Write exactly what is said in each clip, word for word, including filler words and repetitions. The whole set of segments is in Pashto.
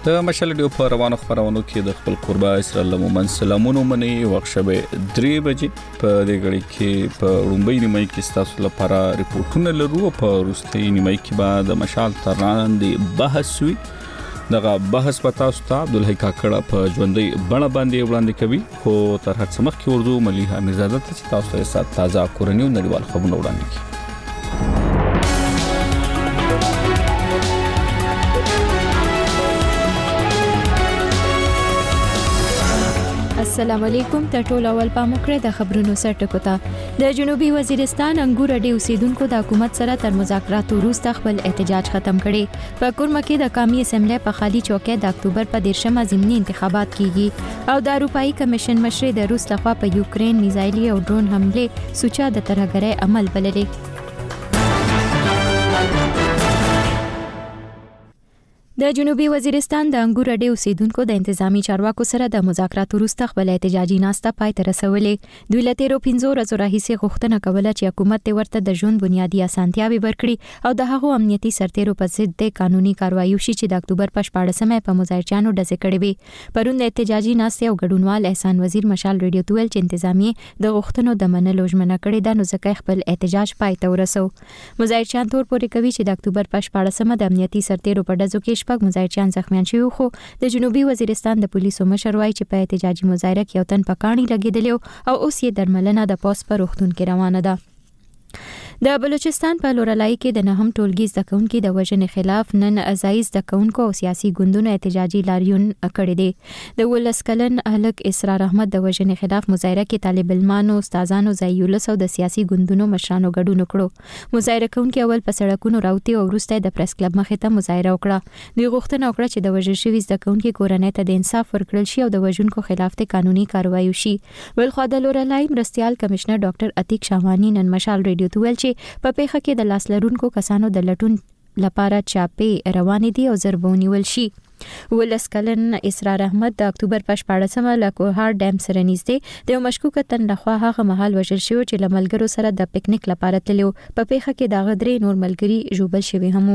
د مشال ډیو په روانو خبرونو کې د خپل قربا اسرائیل مومن سلامونو منی وخت شبه درې بجې په دې غړي کې په رومبای نیمای کې تاسو لپاره ریپورتونه لرو په روستي نیمای کې بعد مشال تران دی بحث وی دغه بحث پتا استاد عبدالحی کاکړه په ژوندۍ بڼه باندې وړاندې کوي خو تر هڅه مخ کې ورزو مليحه میرزاده ته تاسو ته تازه کورنیو نړیوال خبرونه وړاندې کوي. السلام علیکم ته ټول اول پام وکړئ د خبرونو سرټکو ته. د جنوبي وزیرستان انګور اډې اوسیدونکو د حکومت سره تر مذاکراتو وروسته خپل احتجاج ختم کړي. په کورمه کې د قومي اسمبلی په خالي چوکۍ د اکتوبر په دیرشمه ضمني انتخابات کیږي او د اروپאי کمیشن مشر د روس لخوا په یوکرين میزایلي او ډرون حمله سوچا د ترهګرۍ عمل بللې. د جنوبي وزیرستان د انګور اډې اوسیدونکو د انتظامی چارواکو سره د مذاکراتو وروسته خپل احتجاجي ناسته پای ته رسولې. دوی له تیرو پنځو ورځو راهیسې غوښتنه کوله چې حکومت ته ورته د ژوند بنیادي اسانتیاوې ورکړي او د هغو امنیتي سرتیرو په ضد د قانوني کاروایی وشي چې د اکتوبر په شپاړسمه په مظاهرچیانو ډزې کړې وي. پرون د احتجاجي ناسته او ګډونوال احسان وزیر مشال ریډیو ته ویل چې انتظامی د غوښتنو د منلو ژمنه کړې ده، نو ځکه خپل احتجاج پای ته ورسو. مظاهرچیان تور پورې کوي چې د اکتوبر په شپاړسمه د امنیتي سرتیرو په ډزو کې شپږ مظاهرچیان زخمیان شوي، خو د جنوبي وزیرستان د پولیسو مشر وایي چې په احتجاجي مظاهره کې یو تن په کاڼي لګېدلی او اوس یې درملنه د پوسټ په روغتون کې روانه ده. د بلوچستان په لورلای کې د نهم ټولګي زده کوونکو د وژنې خلاف نن ازایز زده کوونکو او سیاسي ګوندونو احتجاجي لاریون کړی دی. د ولس کلن هلک اسرار احمد د وژنې خلاف مظاهره کې طالب علمانو، استادانو، ځایولس او د سیاسي ګوندونو مشرانو ګډون وکړو. مظاهره کوونکو اول په سړکونو راوتی او وروسته د پریس کلب مخې ته مظاهره وکړه. دوی غوښتنه وکړه چې د وژل شوي زده کوونکو کورنۍ ته د انصاف ورکړل شي او د وژونکو خلاف ته قانوني کاروایی وشي. بلخوا د لورلای مرستيال کمشنر ډاکټر عتیق شاهوانی نن مشال ریډیو ته ویل چې په پیښه کې د لاس لرونکو کسانو د لټون لپاره چاپې روانې دي او ضربونی ول شي. ولس کلن اسرار احمد د اکتوبر په شپاړسمه له کوهار ډیم سره نږدې د یو مشکوک تن لخوا هغه مهال وژل شو چې له ملګرو سره د پکنیک لپاره تلو. په پیښه کې د غدرې نور ملګري ژوبل شوي هم.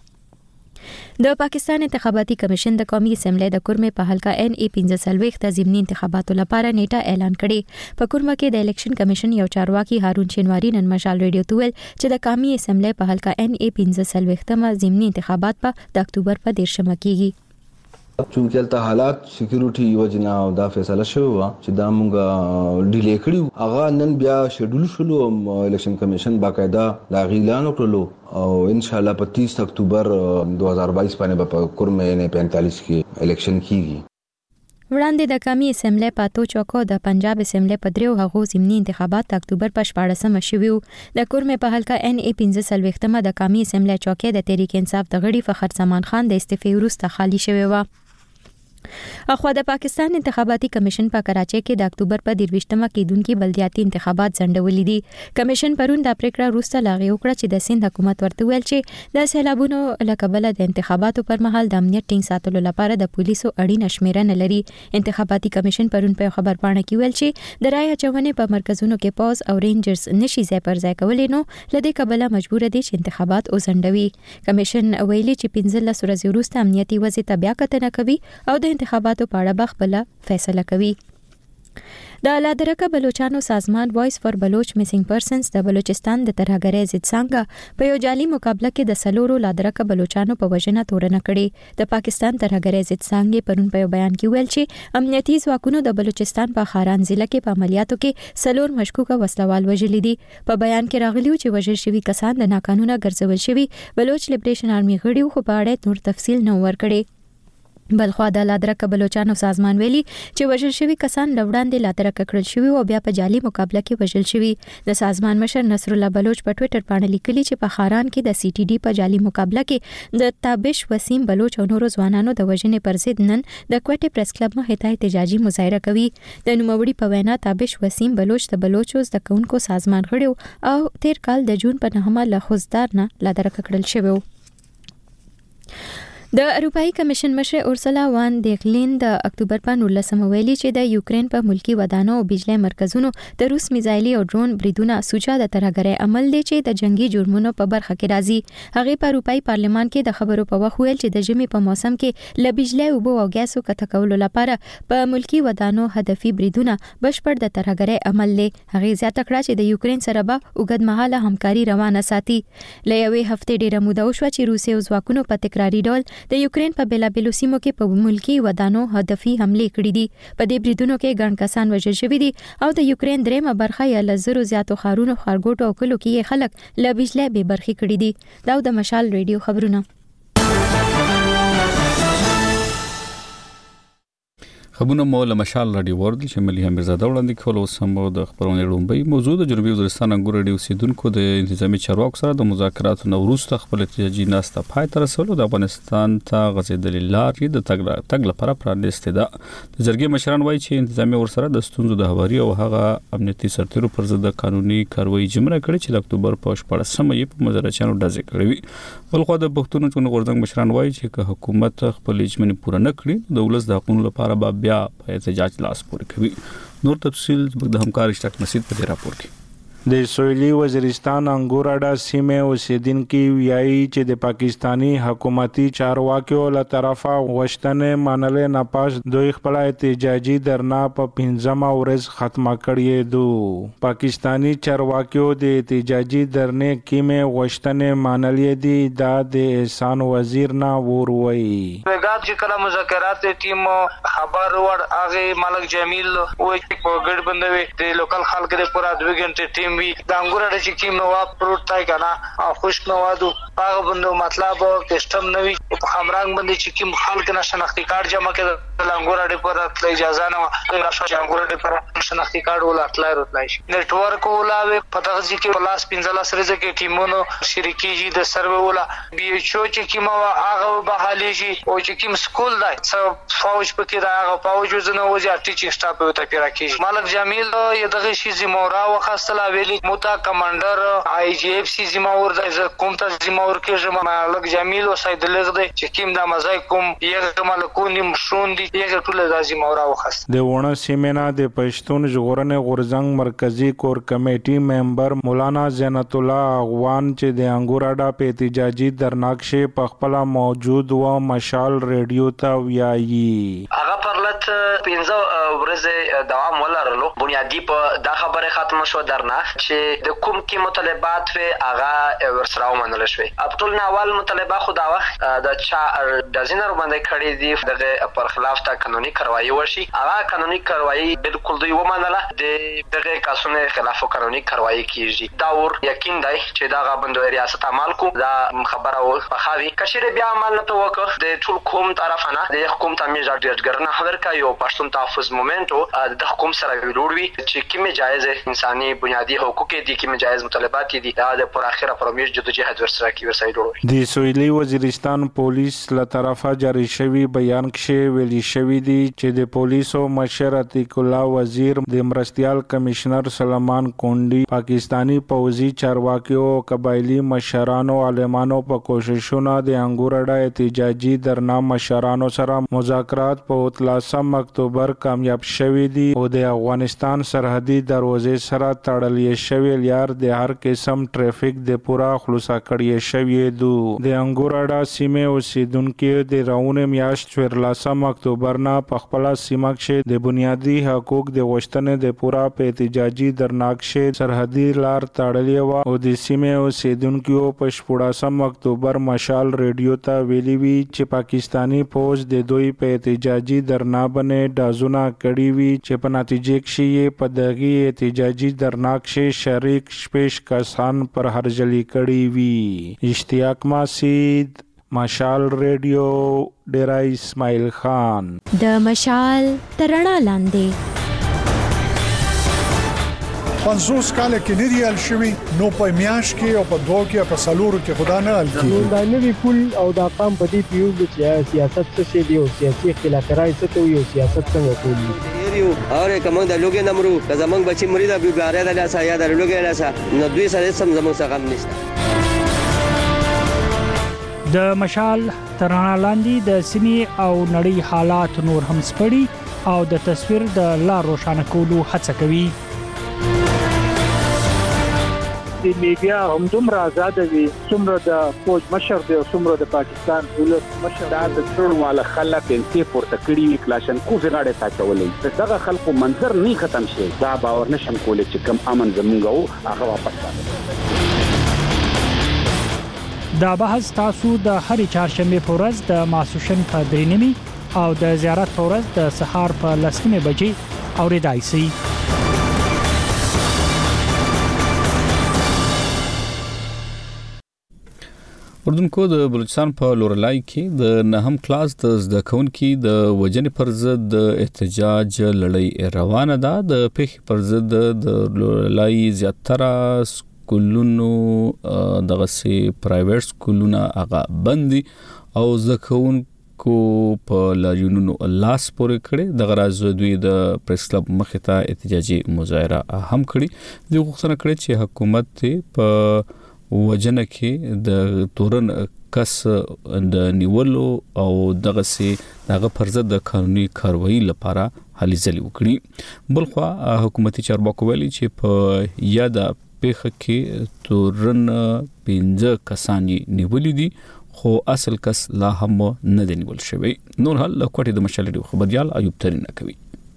د پاکستان انتخاباتي کمیشن د قومي اسمبلی د کورمه په حلقه ان ای پنځه سلويخ د ضمني انتخاباتو لپاره نیټه اعلان کړي. په کورمه کې د الیکشن کمیشن یو چارواکي هارون شینواری نن مشال ریډیو ته ویل چې د قومي اسمبلی په حلقه ان ای پنځه سلويخ تمه ضمني انتخابات په د اکتوبر په دیرشمه کېږي. چونکه الته حالات سکیورټي وجنا او دا فیصله شوی و چې دا مونږه ډیلی کړیو. هغه نن بیا شیډول شلو الیکشن کمیشن باقاعده دا اعلان وکړو او ان شاء الله په تیس اکتوبر دو هزار بائیس باندې په کورمه نه پینتالیس کې الیکشن کیږي. وړاندې د قومي اسمبلی په تو چوکو د پنجاب اسمبلی په دریو هغو ضمني انتخابات د اکتوبر په شپاړسمه شوي وو. د کورمه په حلقه ان ای پنځه سلويختمه د قومي اسمبلی چوکۍ د تحریک انصاف د غړي فخر زمان خان د استعفې وروسته خالی شوی و. اخوا د پاکستان انتخاباتي کمیشن په کراچۍ کې د اکتوبر په دیرويشتمه کېدونکو بلدیاتي انتخابات ځنډولې دي. کمیشن پرون د پریکړه وروسته لاغي وکړه چې د سند حکومت ورته ویل چې د سیلابونو لکبله د انتخاباتو پر مهال د امنیت ټینګ ساتلو لپاره د پولیسو اړینه شمیرنه لري. انتخاباتي کمیشن پرون په خبر پاڼه کې ویل چې د رای اچونې په مرکزونو کې پوز او رینجرز نشي ځای پر ځای کولای، نو لدې کبله مجبور دي چې انتخابات وځنډوي. کمیشن ویلي چې پنځلس ورځې وروسته امنیتي وضع ته بیا کتنه کوي او د انتخاباتو په اړه بخپله فیصله کوي. د لادرکه بلوچستان سازمان وایس فار بلوچ میسنګ پرسنز د بلوچستان د ترهګرۍ ضد څنګه په یو جعلي مقابله کې د سلورو لادرکه بلوچانو په وژنه تورنه کړي. د پاکستان ترهګرۍ ضد څنګه پرون په بیان کې ویل چې امنیتي ځواکونو د بلوچستان په خاران ضلع کې په عملیاتو کې سلور مشکوکه وسلوال وژلي دي. په بیان کې راغلی چې وژل شوي کسان د ناقانونه ګرځول شوي بلوچ لیبریشن آرمي غړي خو په اړه نور تفصیل نه ورکړي. بلخوا د لادرکه بلوچانو سازمان ویلي چې وژل شوي کسان لوړاندې لادرکه کړل شوي او بیا په جعلي مقابله کې وژل شوي. د سازمان مشر نصر الله بلوچ په ټوئیټر باندې لیکلي چې په خاران کې د سی ټي ډي په جعلي مقابله کې د تابش وسیم بلوچ او نورو ځوانانو د وژنې پر ضد نن د کوټې پریس کلب مخې ته احتجاجي مظاهره کوي. د نوموړي په وینا تابش وسیم بلوچ د بلوچو زده کوونکو سازمان غړي او تیر کال د جون په نهمه له خوزدار نه لادرکه کړل شوی. د اروپאי کمیشن مشر اورسلا وان دیغلین د اکتوبر په نولسمه ویلي چې د یوکرين په ملکی ودانو او بجلی مرکزونو د روس میزایلي او ډرون بریدونه سوچا د ترهګرۍ عمل دی چې د جنگي جرمونو په برخه کې راځي. هغه په اروپאי پارلمان کې د خبرو په وخت ویل چې د ژمي په موسم کې ل بجلی او بو او ګاسو کته کولو لپاره په ملکی ودانو هدفي بریدونه بشپړ د ترهګرۍ عمل دی. هغه زیاته کړه چې د یوکرين سره به اوږدمهاله همکاري روانه ساتي. ل یوې هفته ډیره موده وشوه چې روسي ځواکونو په تکراري ډول د یوکرين په بیلابیلو سیمو کې په ملکی ودانو هدفي حمله کړې دي. په دې بریدونو کې ګڼ کسان وژل شوي دي او د یوکرين درېمه برخه یا لزرو زیاتو خارونو خارګوټو او کلو کې خلک ل بجلی به برخي کړي دي. دا د مشال ریډیو خبرونه. خبرونه مو له مشال رادیو ورد چې ملي امیرزاده وړاندې کول او سم د خبرونې لومبي موضوع د جنوبي وزیرستان انګور رادیو سیدونکو د انتظامی چارواکو سره د مذاکراتو نو وروسته خپل احتجاجي ناسته پای ته رسولو د افغانستان ته غځېدلې لارې د تګ تګ لپاره پرانیستې ده. د جرګې مشران وایي چې انتظامی ورسره د ستونزو د هواري او هغه امنیتي سرتیرو پر ضد قانوني کاروایی جمره کړې چې د اکتوبر په شپاړسمه یې په مزارچانو ډزې کړې وي. بلخو د پښتون چونغ غورځنګ مشران وایي چې که حکومت خپل اجمنې پوره نه کړي د ولس د حقوقو لپاره به بیا په احتجاج لاس پورې کوي. نور تفصیل د همکار اشتراک مسجد په راپور کې. د سویلي وزیرستان انګوراډا سیمه اوسیدونکو ویایي چې د پاکستانی حکومتي چارواکیو له طرفه غوښتنې منلې نه پاس دوی خپل احتجاجي درنا په پنځمه ورځ ختمه کړې دو. پاکستانی چارواکیو د احتجاجي درنې کیمه غوښتنې منلې دي دا د احسان وزیر نه وروي. پیغام چې کله مذاکرات ټیم خبر ور اغه ملک جمیل وای په ګډ بندوي د لوکل خلک د پورا دوه غنټه ټیم وی د انګور د چې کیم نو پروت تای کنه خوش نو وادو هغه بندو مطلب سیستم نوی په خمرنګ باندې چې کیم خلک نه شناختی کارت جمع کړي د انګور د پر اجازه نه راشه چې انګور د پر شناختی کارت ولا اطلاع راتلای شي نیټورک ولاوي پته چې کې پلاس پنځه سره کې ټیمونو شریکي د سروي ولا بي ایچ او چې کیم هغه بحالي شي او چې کیم سکول دی فوج پکې دا هغه فوج زنه وځي ټیچینګ سټاف ته پیرا کیږي. ملک جمیل یو دغه شی زمورا وخصله ویلي موتا کمانډر آی جی اف سی زمور د کوم ته زمور کې ملک جمیل او سید لغد چې کیم د مزای کوم یو ملکونی مشون دي یو ټول د زمورا وخص د ونه سیمنا د پښتون ژغورنې غورځنګ مرکزی کور کمیټي ممبر مولانا زینت الله اغوان چې د انګوراډا په احتجاجي درناکشه په خپل موجود و مشال ریډیو ته ویایي. هغه پرلت پنځه ورځې دوام ولرلو بنیادی په دا خبره ختم شو درنه چې د کوم کې مطالبات و هغه ورسره ومنل شوی. ابطول ناول مطالبه خو دا وخت د چا د زینر باندې کړی دی دغه پر خلاف تا قانوني کاروایی وشي. هغه قانوني کاروایی بالکل دوی ومنله د دغه قانون خلاف قانوني کاروایی کیږي. دا ور یقین دی چې دا غبندو ریاست عمل کو دا خبره و بخاوي کشر بیا عمل نه توکه د ټول کوم طرفانه د حکومت امیر جاډګرنه خبر کا یو پښتون تحفظ مومنټو د حکومت سره ویلوړوي چې کومه جایز انساني بنیادی حقوق دي کومه جایز مطالبات دي دا د پر اخره پرمیش جدوجہد ورسره کی ورسای جوړوي. د سویلي وزیرستان پولیس له طرفه جاری شوی بیان کې ویلي شوی دی چې د پولیسو مشر عتیق الله وزیر د مرستيال کمشنر سلمان کونډي پاکستانی پوځي چارواکیو قبایلی مشرانو عالمانو په کوششونو د انګوراډا احتجاجي درنا مشرانو سره مذاکرات په اتلسم اکتوبر کامیاب شوی دي او د افغانستان سرحدي دروازې سره تړلې شوی لار د هر قسم ټریفیک د پورا خلاص کړی شوی دو. د انګوراډا سیمه اوسیدونکو د راونه میاشت څوارلسم اکتوبر نه په خپل سیمه کې د بنیادی حقوق د غوښتنې د پورا په احتجاجي درناکشه سرحدي لار تړلې و او د سیمه اوسیدونکو په شپږم اکتوبر مشال ریډیو ته ویلي وی چې پاکستانی فوج د دوی په احتجاجي درنا باندې دازونه کړی وی چې په نتیجه کې په دغه احتجاجي درناکشه شریک شپږ کسان پر هرجلی کړی وی. اشتیاق مسجد مشال ریډیو ډیرا اسماعیل خان. د مشال ترنا لاندې پنځوس کال کې نه دی ال شوی نو په میاش کې او په دوه کې په سلورو کې خدا نه ال کی دا نوی پول او دا قام په دې پیو چې سیاست څه شی دی او سیاسي اختلافات څه ته یو سیاست څنګه کوي یو اوره کوم د لوګي نمرو که زمنګ بچی مرید ابي باره د لاسه یا د لوګي لاسه نو دوی سره سم زمو څنګه نشته. د مشال تر رڼا لاندې د سیمې او نړۍ حالات نور هم سپړي او د تصویر د لا روښانه کولو هڅه کوي. د میډیا هم دومره آزاد وي څومره د فوج مشر دی او څومره د پاکستان ولس مشر دا د څړو والا خلک انتې پورته کړي کلاشن کو غاړه تاچولې دغه خلکو منظر نه ختم شي دا باور نشم کولای چې کم امن زمونږ هغه واپس راځي. دا بحث تاسو د هرې چهارشنبه په ورځ د ماسوشن په درې نیمه او د زیارت په ورځ د سهار په لسمه بجې اوریدای شئ. اردوونکو د بلوچستان په لورلای کې د نهم کلاس د زده کوونکو د وجنې پر ضد د احتجاج لړۍ روانه ده. د پیښې پر ضد د لورلای زیاتره سکولونو دغه سي پرایویټ سکولونه هغه بندي او زده کوونکو په لاریونونو لاس پورې کړي. د غراز دوی د پریس کلب مخې ته احتجاجي مظاهره هم کړي. د غوښتنه کړي چې حکومت په وجنه کې د تورن کس د نیولو او دغه سي دغه پر ضد د قانوني کاروایی لپاره هلي ځلې وکړي. بلخوا حکومتي چارواکو ویلي چې په یاده پیښه کې تورن پنځه کسان نیولې دي خو اصل کس لا هم نه دی نیول شوی. نور حال کوټې د مشالې خبريال ایوب ترين کوي.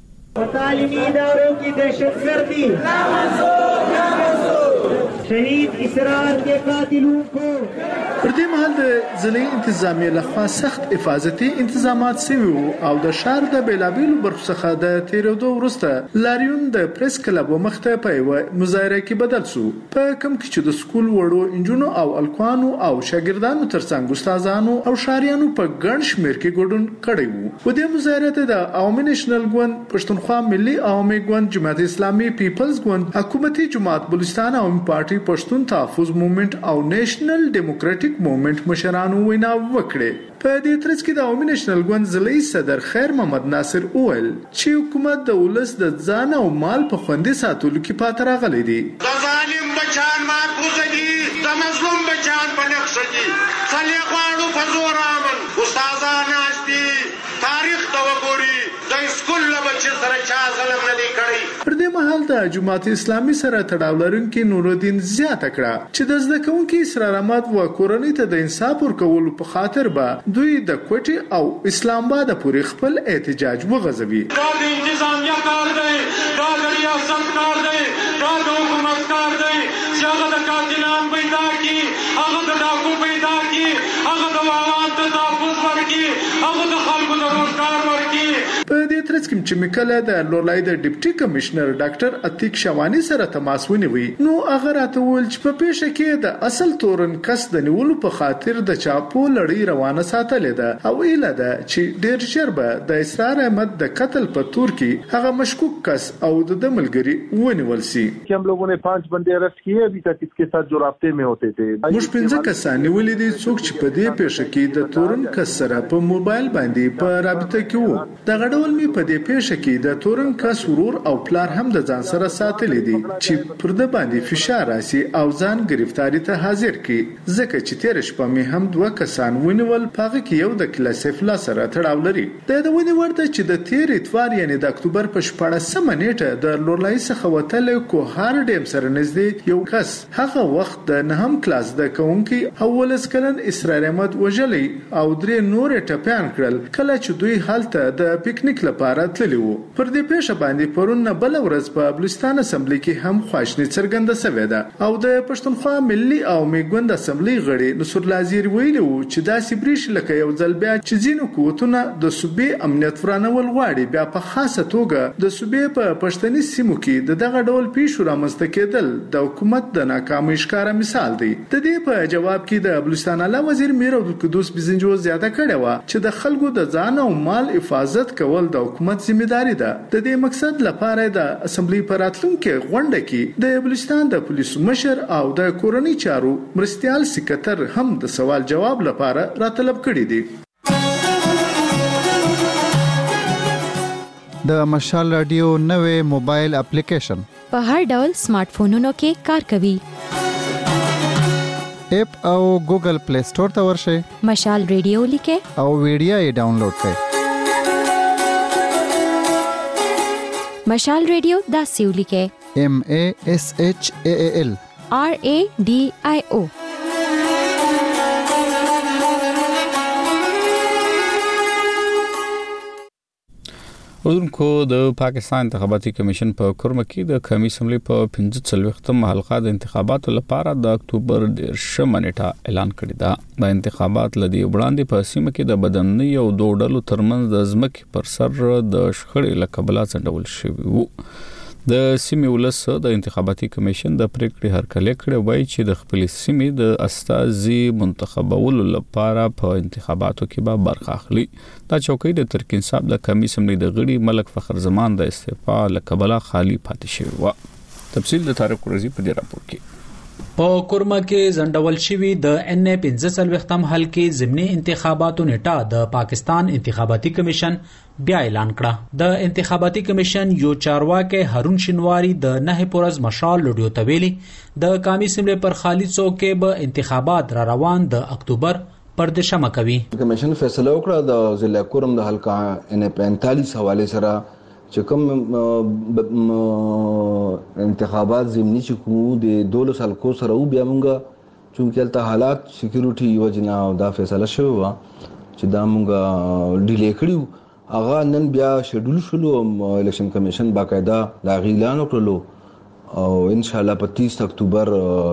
تعلیمی اداروں کی دہشتگردی لا منظور لا منظور شہید اسرار کے قاتلوں کو پر دې مهال د ځلې انتظامیه لخوا سخت حفاظتي انتظامات سوي او د شهر د بیلابیلو برخو څخه د تیرودو وروسته لاریون د پریس کلب مخته په مظاهره کې بدل شو. په کوم کې چې د سکول وړو انجونو او الکوانو او شاګردانو ترڅنګ استادانو او شاریانو په ګڼ شمېر کې ګډون کړی وو. په دې مظاهره ته د عوامي نېشنل ګوند پښتونخوا ملي عوامي ګوند جماعت اسلامي پیپلز ګوند حکومتي جماعت بلوچستان عوامي پارټي پښتون تحفظ موومېنټ او نېشنل ډیموکراټک موومېنټ مشرانو وینا وکړه. په دې ترڅ کې د عوامي نېشنل ګوند ضلعي صدر خیر محمد ناصر وویل چې حکومت د ولس د ځان او مال په خوندي ساتلو کې پاتې راغلی دی. د ظالم بچان محفوظ دي د مظلوم بچان په نقش دي خلک غواړو په زور امن استادان ناشتي تاریخ دا وګوري د سکول له بچی سره چا ظلم نه دی کړی. پر دې مهال د جماعت اسلامي سره تړاو لرونکي نورالدین زیاته کړه چې د زده کوونکو اسرار احمد و کورنۍ ته د انصاف ورکولو په خاطر به دوی د کوټي او اسلام آباد پورې خپل احتجاج وغځوي. دا د انتظامیه کار دی دا د ریاست کار دی دا د حکومت کار دی چې هغه د قاتلان پیدا کی هغه د ډاکو پیدا کی هغه د عوام ته تحفظ ورکړي هغه د خلکو د روزګار ورکړي. په دې ترڅ کې چې مکله د لورلای د ډیپټي کمشنر ډاکټر عتیق شوانی سره تماس ونیوي نو هغه راته ویل چې په پیښه کې د اصل تورن کس د نیولو په خاطر د چاپو لړۍ روانه ساتلې ده او ایله ده چې ډیر ژر به د اسرار احمد د قتل په تور کې هغه مشکوک کس او د ملګری ونیول شي. हम लोगों ने पांच बंदे अरेस्ट किए अभी तक इसके साथ जो राब्ते में होते थे. موږ پنځه کسان نیولې دي څوک چې په دې پیښه کې د تورن کس سره په موبایل باندې په رابطه کې وو. د غډول می په دې پیښه کې د تورن کس ورور او پلار هم د ځان سره ساتلې دي چې پر د باندې فشار راسي او ځان گرفتاری ته حاضر کړي. ځکه چې تیر شپه می هم دوه کسان ونیول پاغه کې یو د کلاسفلا سره تړاو لري. د دوی ورته چې د تیر اتوار یعنی د اکتوبر په شپاړسمه نیټه د لورلای څخه وتل کوهار ډیم سره نږدې یو کس هغه وخت د نهم کلاس د کوونکی اولس کلن اسرار احمد وجلی او درې نور ټپيان کړل کله چې دوی حالت د پکنیک لپاره تللی وو. پر دې پیښه باندې پرون بل ورځ په بلوچستان اسمبلی کې هم خواشنی څرګنده شوې ده او د پښتونخوا ملي او میګوند اسمبلی غړي نصر لازیر ویلو چې دا سیبریش لکه یو ځل بیا چې ځینو قوتونه د صوبې امنیت ورانول غواړي بیا په خاصه توګه د صوبې په پښتني سیمو کې دغه ډول پیښو رامنځته کېدل د حکومت د ناکامۍ ښکاره مثال دی. د دې په جواب کې د بلوچستان اعلی وزیر میر عبدالقدوس بزنجو زیاته کړې و چې د خلکو د ځان او مال حفاظت کول د حکومت ځمېداري ده. د دې مقصد لپاره د اسمبلی پر راتلونکي غونډه کې د بلوچستان د پولیسو مشر او د کورنۍ چارو مرستيال سکرټر هم د سوال جواب لپاره راتلب کړی دي. د مشال رادیو نوې موبایل اپلیکیشن په هر ډول سمارټ فونونو کې کار کوي. اپ او ګوګل پلی سٹور ته ورشئ. مشال ریډیو لیکه او ویډیو یې ډاونلوډ کړئ. مشال ریډیو دا سیو لیکه M A S H A A L R A D I O. ودونکو د پاکستان انتخاباتي کمیشن په کورمه کې د قومي اسمبلی په پنځه څلوېښتم حلقه د انتخاباتو لپاره د اکتوبر دیرشمه نیټه اعلان کړې ده. د انتخابات لدی وړاندې په سیمه کې د بدننۍ او دوه ډلو ترمنځ د ځمکې پر سر د شخړې له کبله ځنډول شوی وو. د سیمې ولس د انتخاباتي کمیشن د پریکړې هرکلی کړی وایي چې د خپل سیمې د استازي منتخبولو لپاره په انتخاباتو کې به برخه اخلي. دا چوکۍ د ترکین صاحب د قومي اسمبلی د غړي ملک فخر زمان د استعفا له کبله خالی پاتې شوی و. تفصیل د طارق قرزي په دې راپور کې. په کورما کې ځنډول شوی د ان پنځه څلوېښتم حلقې ضمني انتخاباتو نیټه د پاکستان انتخاباتي کمیشن بیا اعلان کړه. د انتخاباتي کمیشن یو چارواکي هارون شینواری د نه پورز مشال لډیو تویلی د قومي اسمبلی پر خالی څوکۍ به انتخابات را روان د اکتوبر پر دشمه کوي. کمیشن فیصله وکړه د ضلع کورم د حلقه ان پینتالیس حواله سره چې کوم انتخابات ضمني چې کوم د دولس حلقو سره و بیا مونږه چونکه الته حالات سکیورټي وجنه دا فیصله شوی و چې دا مونږه ډیلی کړیو. هغه نن بیا شیډول شلو الیکشن کمیشن باقاعده دا اعلان وکړلو او ان شاء الله په تیس اکتوبر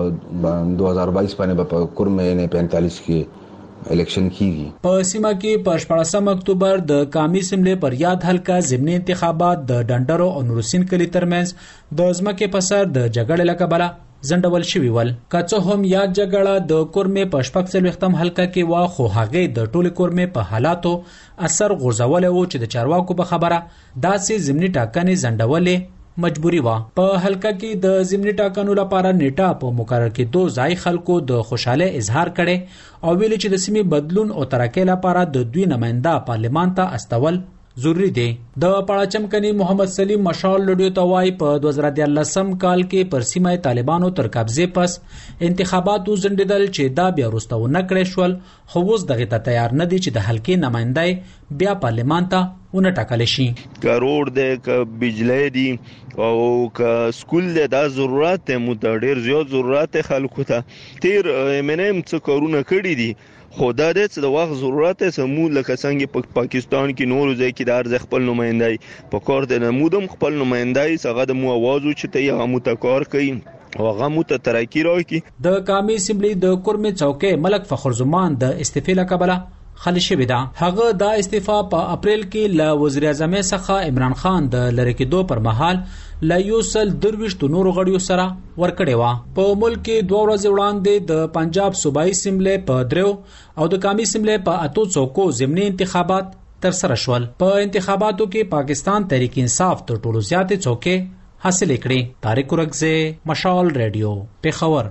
دو هزار بائیس باندې په کورمه نه پینتالیس کې الیکشن کیږي. په سیمه کې په شپږم اکتوبر د قومي اسمبلی پر یاد حلقه ضمني انتخابات د ډنډرو او نورسین کلی ترمنځ د ځمکې په سر د جګړې له کبله ځنډول شوی ول. که څه هم یاد جګړه د کورمه په شپږ څلوېښتم حلقه کې وا خو هغه د ټوله کورمه په حالاتو اثر غورځول و چې د چارواکو په خبره داسې ضمني ټاکنې ځنډولې مجبوری وا. په حلقه کې د ضمني ټاکنو لپاره نیټه په مقرر کې دو ځای خلکو د خوشاله اظهار کړي او ویل چې د سیمې بدلون او ترقۍ لپاره د دوی نماینده پارلمان ته استول ضروری دی. د پړاچم کني محمد سلیم مشال لډیو توای په دوه زره دیارلسم کال کې پر سیمه طالبانو تر قبضه پس انتخاباتو ځنډیدل چې دا بیا وروسته نه کړی شول خو اوس دغه ته تیار نه دي چې د حلقې نمائندای بیا پارلمان ته ونه ټاکل شي. کروڑ د بجلی دی او که سکول د ضرورت مو د ډیر زیات ضرورت خلکو ته تیر منم څه کارونه کړی دي خدا دې د وخت ضرورت سمو لکه څنګه په پاکستان کې نور ځای کې د ارز خپل نمائندای په کار د نمودم خپل نمائندای څنګه د مو आवाज چې ته یې هم تکار کوي او هغه مو ته ترقی راکړي. د قومي اسمبلی د کورمه چوکۍ ملک فخر زمان د استعفا لقبله خالی شوی ده. هغه د استعفا په اپریل کې ل وزیر اعظم څخه عمران خان د لری کېدو پر مهال لا یوسل درويشت نور غړیو سره ورکړی و. په ملک کې دوه ورځې وړاندې د پنجاب صوبایي اسمبلی په درو او د قومي اسمبلی په اتو څوکو ضمني انتخابات تر سره شول. په انتخاباتو کې پاکستان تحریک انصاف تر ټولو زیاتې څوکې حاصل کړې. طارق ورکزه مشال ریډیو پیښور.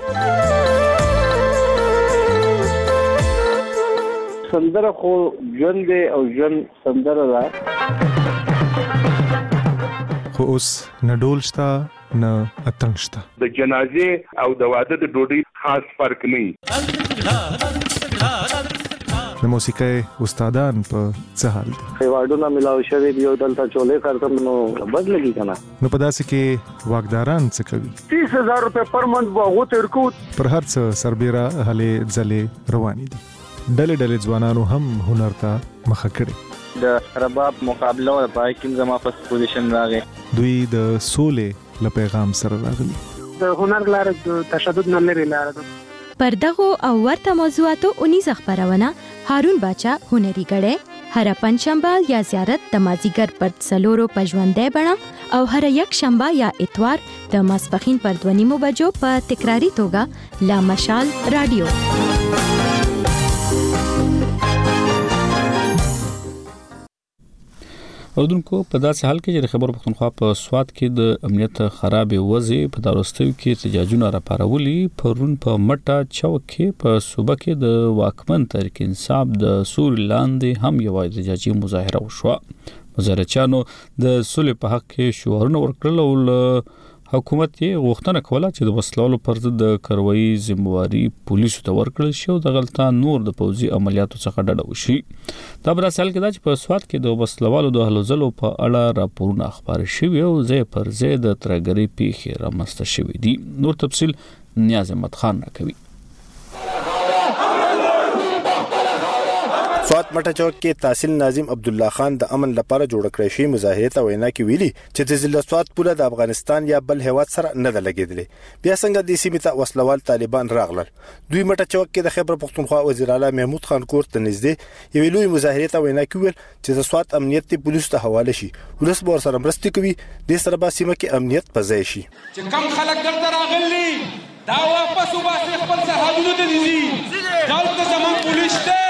سندره خو ژوند دی او ژوند سندره ده خو اوس نه ډول شته نه اتڼ شته. د جنازې او د واده د ډوډۍ خاص فرق نه د موسیقۍ استادان په څه حال دي؟ ایوارډونه ملاو شوی دی او دلته چولې کارتم نو بدلږي کنه. نو په داسې کې واګداران څه کوي؟ تیس هزار روپے پر منث باغو ترکو پر هر څه سربېره هلې ځلې روانې دي. ډلې ډلې ځوانانو هم هنر ته مخه کړي. د رباب مقابله او پای کې زما په پوزیشن راغی. دوی د سولې له پیغام سره راغلي. د هنر لاره د تشدد نه لري لاره ده. پر دغه او ورته موضوعاتو اونیز خبرونه هارون باچا هنري غړې هر پنځشنبه یا زیارت د مازیګر پر څلورو پژوندې بڼه او هر یک شنبه یا اتوار د ماسپخین پر دونیمو بجو په تکراری توګه لا مشال رادیو. اردوونکو په داسې حال کې چې خبر پښتونخوا په سواد کې د امنیت خراب وضع په داروستیو کې احتجاجونه راپارولي. پرون په مټه چوک کې په صوبه کې د واکمن تحریک انصاف د سور لاندې هم یو احتجاجي مظاهره وشوه. مظاهرچیانو د صلح په حق کې شعارونه ورکړل او حکومت یې غوښتنه کوله چې د وسلوالو پر ضد د کاروایی ذمہواری پولیسو ته ورکړل شي او د غلطا نور د پوځي عملیاتو څخه ډډه وشي. دا په داسې حال کې دا چې په سوات کې د وسلوالو د هلو ځلو په اړه راپورونه خپاره شوي او ځای پر ځای د ترهګرۍ پیښې رامنځته شوي دي. نور تفصیل نیاز احمد خان راکوي. سوات مټه چوک کې تحصیل ناظم عبد الله خان د امن لپاره جوړ کړی شوی مظاهره ته وینا کې ویلي چې د ضلع سوات پوله د افغانستان یا بل هیواد سره نه ده لګیدلې. بیا څنګه د سیمې ته وسلوال طالبان راغلل. دوی مټه چوک کې د خیبر پختونخوا وزیر اعلی محمود خان کور ته نږدې یو لوی مظاهره ته وینا کې ویل چې د سوات امنیت ته پولیسو ته حواله شي. ولس به سره مرسته کوي د سره با سیمه کې امنیت پځای شي. چې کم خلک دلته راغلي دا واپس وباسي خپل سرحدونو ته دي. دلته زمون پولیس ته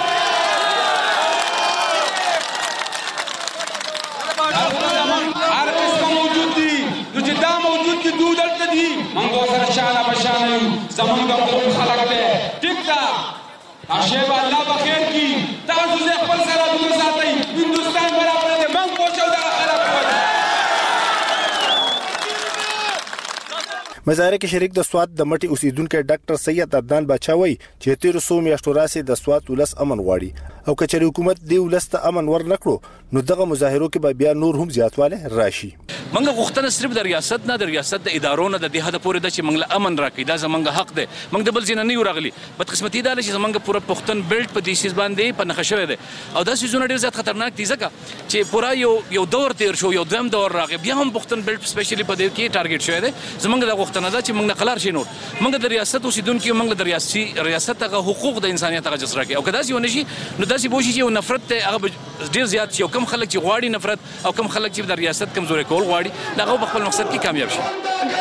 هر قسم موجود دي نو چې دا موجود دي دوی دلته دي منګو سره شانه بشانه یو زمونږ خپل خلک ده. ټیک ده اشیب الله بخیر کی تاسو زه خپل سره دغه ساتي هندستان برابر ده منګو شو دا خلک مظاهره کې شریک د سوات د مټي اوسیدونکو ډاکټر سید عدنان بچاوي چې تیر سو میاشتو راسي د سوات ولس امن غواړي او کچري حکومت دی ولس ته امن ورنکړو نو دغه مظاهرو کې بیا نور هم زیاتواله راشي. منګه غوښتنه صرف د ریاست نه د ریاست د ادارو نه د دې حد پورې د چې منګله امن راکړي دا زمونږ حق دی. منګ د بل ځین نه یو راغلي بدقسمتي دا چې زمونږ پوره پښتون بیلټ په دې سیس باندې په نخښه شوی دی او دا سيزونه ډیر زیات خطرناک دي ځکه چې پوره یو یو دور تیر شو یو دیم دور راغی بیا هم پښتون بیلټ سپیشلی په دې کې ټارګټ شوی دی. زمونږ د غوښتنه دا چې منګ قلار شي نور منګ د ریاست اوسیدونکو منګ د ریاستي ریاست هغه حقوق د انسانیت هغه جسر راکړي او کدا سي ونشي نو دا سي بوشي چې نفرت ته هغه ډیر زیات شي او کم خلک چې غواړي نفرت او کم خلک چې د ریاست کمزوري کول غواړي دا هغه خپل مقصد کې کامیاب شي.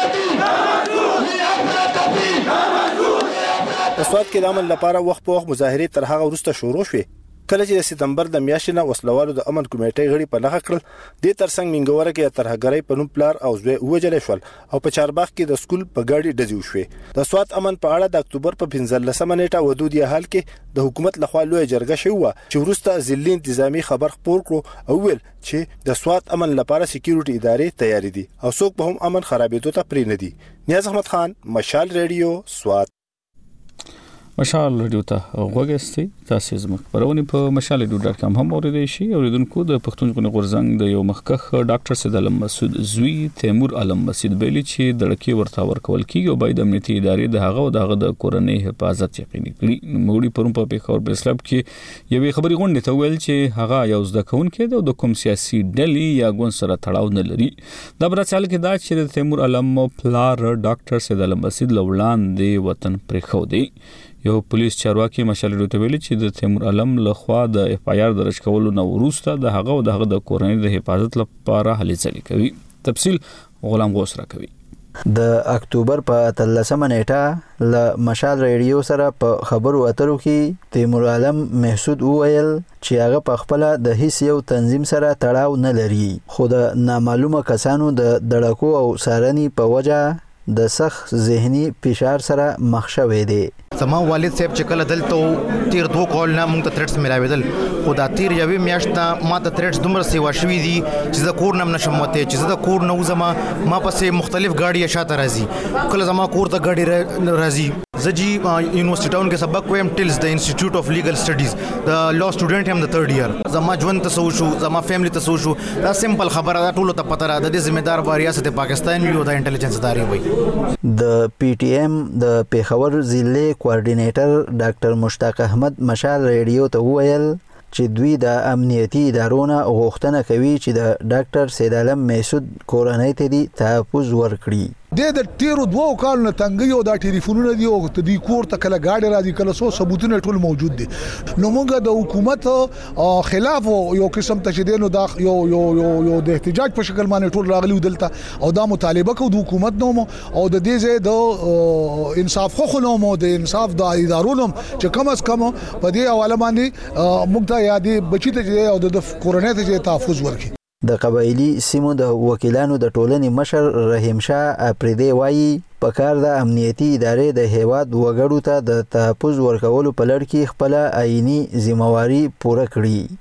د سوات کې د امن لپاره وخت په وخت مظاهره تر هغه وروسته شروع شوه کله چې د سپتمبر د میاشتې نه وسلوالو د امن کمیټې غړي په لغه کړل. د ترڅنګ منګوره کې ترهګرۍ په نوم پلار او زوی وجل شول او په چارباغ کې د سکول په ګاډي ډزې وشوه. د سوات امن په اړه د اکتوبر په پنځلسمه نیټه ودودي حال کې د حکومت لخوا لوی جرګه شوه چې وروسته ځلې انتظامی خبر خبر کړو او ویل چې د سوات امن لپاره سکیورټي ادارې تیار دي او څوک به هم امن خرابېدو ته پرې نه دي. نیاز احمد خان مشال ریډیو سوات. مشال ریډیو ته غوږی تاسو زموږ خبرونه په مشال ریډیو ډاټ کام هم اوریدئ شئ. اوریدونکو د پښتون ژغورنې غورځنګ د یو مخکخ ډاکټر سید علم مسعود زوی تیمور علم مسعود بیلی چې د لړکی ورته ورکول کیږي او باید امنیتي ادارې د هغه او دغه د کورنۍ حفاظت یقیني کړي. موږ پرون په پیښور پریس کلب کې یوې خبري غونډې ته ویل چې هغه یو زده کوونکی دی او د کوم سیاسي ډلې یا ګوند سره تړاو نه لري. دا برڅال کې دا چې د تیمور علم پلار ډاکټر سید علم مسعود لوړاندې وطن پرخو دی. یو پولیس چارواکي مشال ریډیو ته ویلي چې د تیمور علم لخوا د اف آی آر درج کولو نه وروسته د هغه او دغه د کورنۍ د حفاظت لپاره هلې ځلې کوي. تفصیل غلام غوث را کوي. د اکتوبر په اتلسمه نیټه ل مشال ریډیو سره په خبرو اترو کې تیمور علم محسود وویل چې هغه په خپل د هیڅ یو تنظیم سره تړاو نه لري خو د نامعلومه کسانو د دړکو او سارنې په وجه د سخت ذهني فشار سره مخ شوی دی. زما والد صاحب چې کله دلته تیر دوه کال نه موږ ته تھریټس ملاویدل خو دا تیر یوې میاشت ما ته تھریټس دومره سیوا شوي دي چې زه کور نه نشم وته چې زه د کور نه وزم ما پسې مختلف ګاډي شاته راځي کله زما کور ته ګاډي راځي زه جی یونیورسيټي ټاون کې سبق کوم ټیلز د انسټیټیوټ اف لیګل سټډیز د لا سټوډنټ هم د تھرد ایئر زما ژوند ته سو شو زما فیملی ته سو شو دا سمپل خبره ده ټولو ته پته را د دې ذمہ دار په ریاست پاکستان وی او د انټيليجنس ادارې وي. د پی ټی ایم د پیښور ضلع کوارډینیټر ډاکټر مشتاق احمد مشال ریډیو ته وویل چې دوی د امنیتي ادارونو غوښتنه کوي چې د ډاکټر سید علم مسعود کورنۍ ته دي تحفظ ورکړي. د د تیرو دوه کالونو تنګي او د ټلیفونونو دی او د کور ته کله گاډي راځي کله سو ثبوتونه ټول موجود دي. نو موږ د حکومت خلاف یو قسم تشدید نو د یو یو یو یو د احتجاج په شکل باندې ټول راغلي دلته او دا مطالبه کوو د حکومت نو او د دې ځای د انصاف خو نو مو د انصاف د ادارونو چې کم از کم په دې حواله باندې موږ ته یادې بچی ته او د کورنۍ ته تحفظ ورکړي. د قبایلی سیمو د وکیلانو د ټولنې مشر رحیم شاه اپریدی وایي په کار د امنیتي ادارې د هیواد وګړو ته د تحفظ ورکولو په لړ کې خپل آئینی ذمہواری پوره کړي.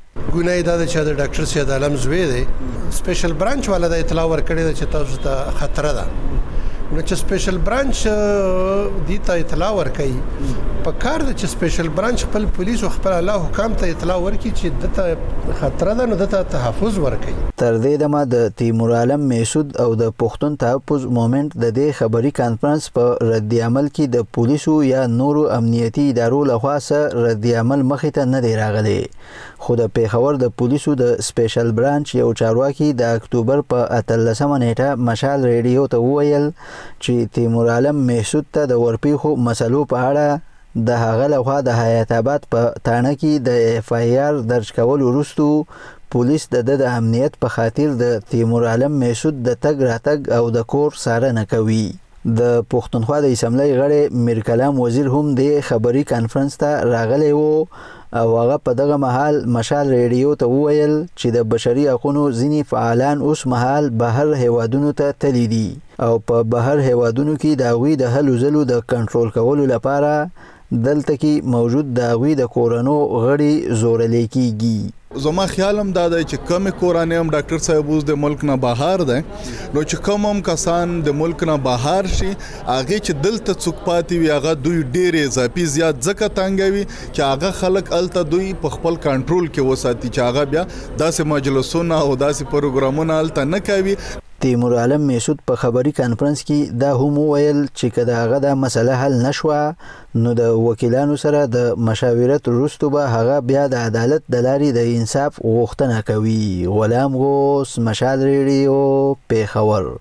ګونای دا چې د ډاکټر سید عالم زوی دی سپیشل برانچ والا د اطلاع ورکړی چې تاسو ته خطر ده نو چې سپیشل برانچ دی ته اطلاع ورکړي په کار د چې سپیشل برانچ خپل پولیس او خپل الله حکام ته اطلاع ورکړي چې دته خطر ده نو دته تحفظ ورکړي. تر دې دمه د تیمور عالم میسود او د پښتون تحفظ مومنت د دې خبري کانفرنس په رد عمل کې د پولیسو یا نورو امنیتي ادارو لخوا سره رد عمل مخې ته نه دی راغلی خو د پیښور د پولیسو د سپیشل برانچ یو چارواکي د اکتوبر په اتلسمه نیټه مشال ریډیو ته وویل چې تیمور عالم میسود ته د ورپیخو مسلو په اړه د هغه لخوا د حیات آباد په تانه کې د اف آی آر درج کول وروسته پولیس د د امنیت په خاطر د تیمور عالم میسود د تګ راتګ او د کور څارنه کوي. د پښتونخوا د اسمبلی غړي میر کلام وزیر هم د خبري کانفرنس ته راغلی وو او هغه په دغه مهال مشال ریډیو ته وویل چې د بشري حقوقو ځینی فعالان اوس مهال بهر هیوادونو ته تللی دي او په بهر هیوادونو کې د غوي د هلو زلو د کنټرول کولو لپاره دلته کې موجود د غوي د کورونو غړي زورلې کیږي. زما خیالم دا دی چې کم کورانه هم ډاکټر صاحب اوس د ملک نه بهر ده نو چې کوم هم کسان د ملک نه بهر شي هغه چې دلته څوک پاتې وي هغه دوی ډېر اضافي زیات ځکه تنګوي چې هغه خلک الته دوی په خپل کنټرول کې وساتي چې هغه بیا داسې مجلسونه او داسې پروګرامونه الته نه کوي. تیمور عالم میسود په خبري کانفرنس کې دا هم ویل چې کله هغه د مسله حل نشوه نو د وکیلانو سره د مشاورت وروسته به هغه بیا د عدالت د لارې د انصاف غوښتنه کوي. غلام غوث مشال ریډیو پیښور.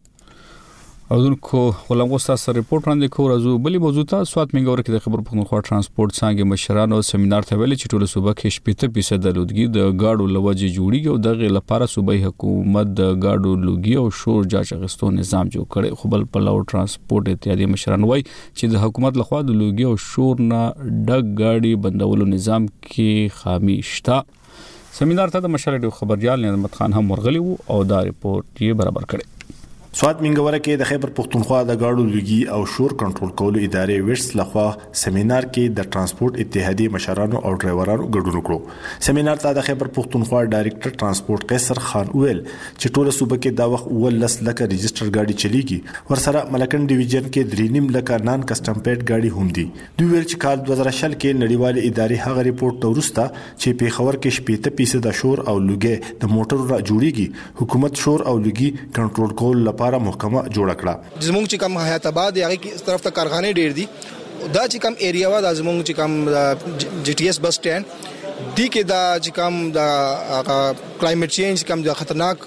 اردوونکو غلام غوث تاسو ریپورت وړاندې کوو. راځو بلې موضوع ته. سوات منګور کې د خبر پښتونخوا ترانسپورت څنګه مشرانو سیمینار ته ویلي چې ټول صوبه کې شپږ فیصد د لوګي د گاډو لوجه جوړیږي او دغه لپاره صوبایي حکومت د گاډو لوګي او شور جاج اغستو نظام جوړ کړي. خو بل په لور ترانسپورت اتحادیه مشران وایي چې د حکومت لخوا د لوګي او شور نه ډک گاډي بندولو نظام کې خامي شته. سیمینار ته د مشر خبريال نعمت خان هم ورغلی وو او دا ریپورت یې برابر کړی. سوات منګوره کې د خیبر پښتونخوا د گاډو لوګي او شور کنټرول کولو ادارې ویټس لخوا سیمینار کې د ترانسپورت اتحادیه مشرانو او ډرایورانو ګډون وکړو. سیمینار ته د خیبر پښتونخوا ډایریکټر ترانسپورت قیصر خان ویل چې ټول صوبه کې دا وخت ولس لکه ريجستر گاډي چلیږي ورسره ملکن ډیویژن کې درې نیم لکه نان کسټم پیډ گاډي هم دي. دوی ویل چې کال دوه زره شل کې نړیوال ادارې هغه ریپورت تورسته چې په خبر کې شپږ فیصد شور او لوګي د موټرو را جوړیږي. حکومت شور او لوګي کنټرول کول لپاره محکمه جوړ کړه. زموږ چې کوم حیات آباد هغه کی طرف ته کارخانه ډیر دي دا چې کوم ایریا وا د زموږ چې کوم جی ټی ایس بس سټاند دی کې دا چې کوم دا کلایمټ چینج کوم د خطرناک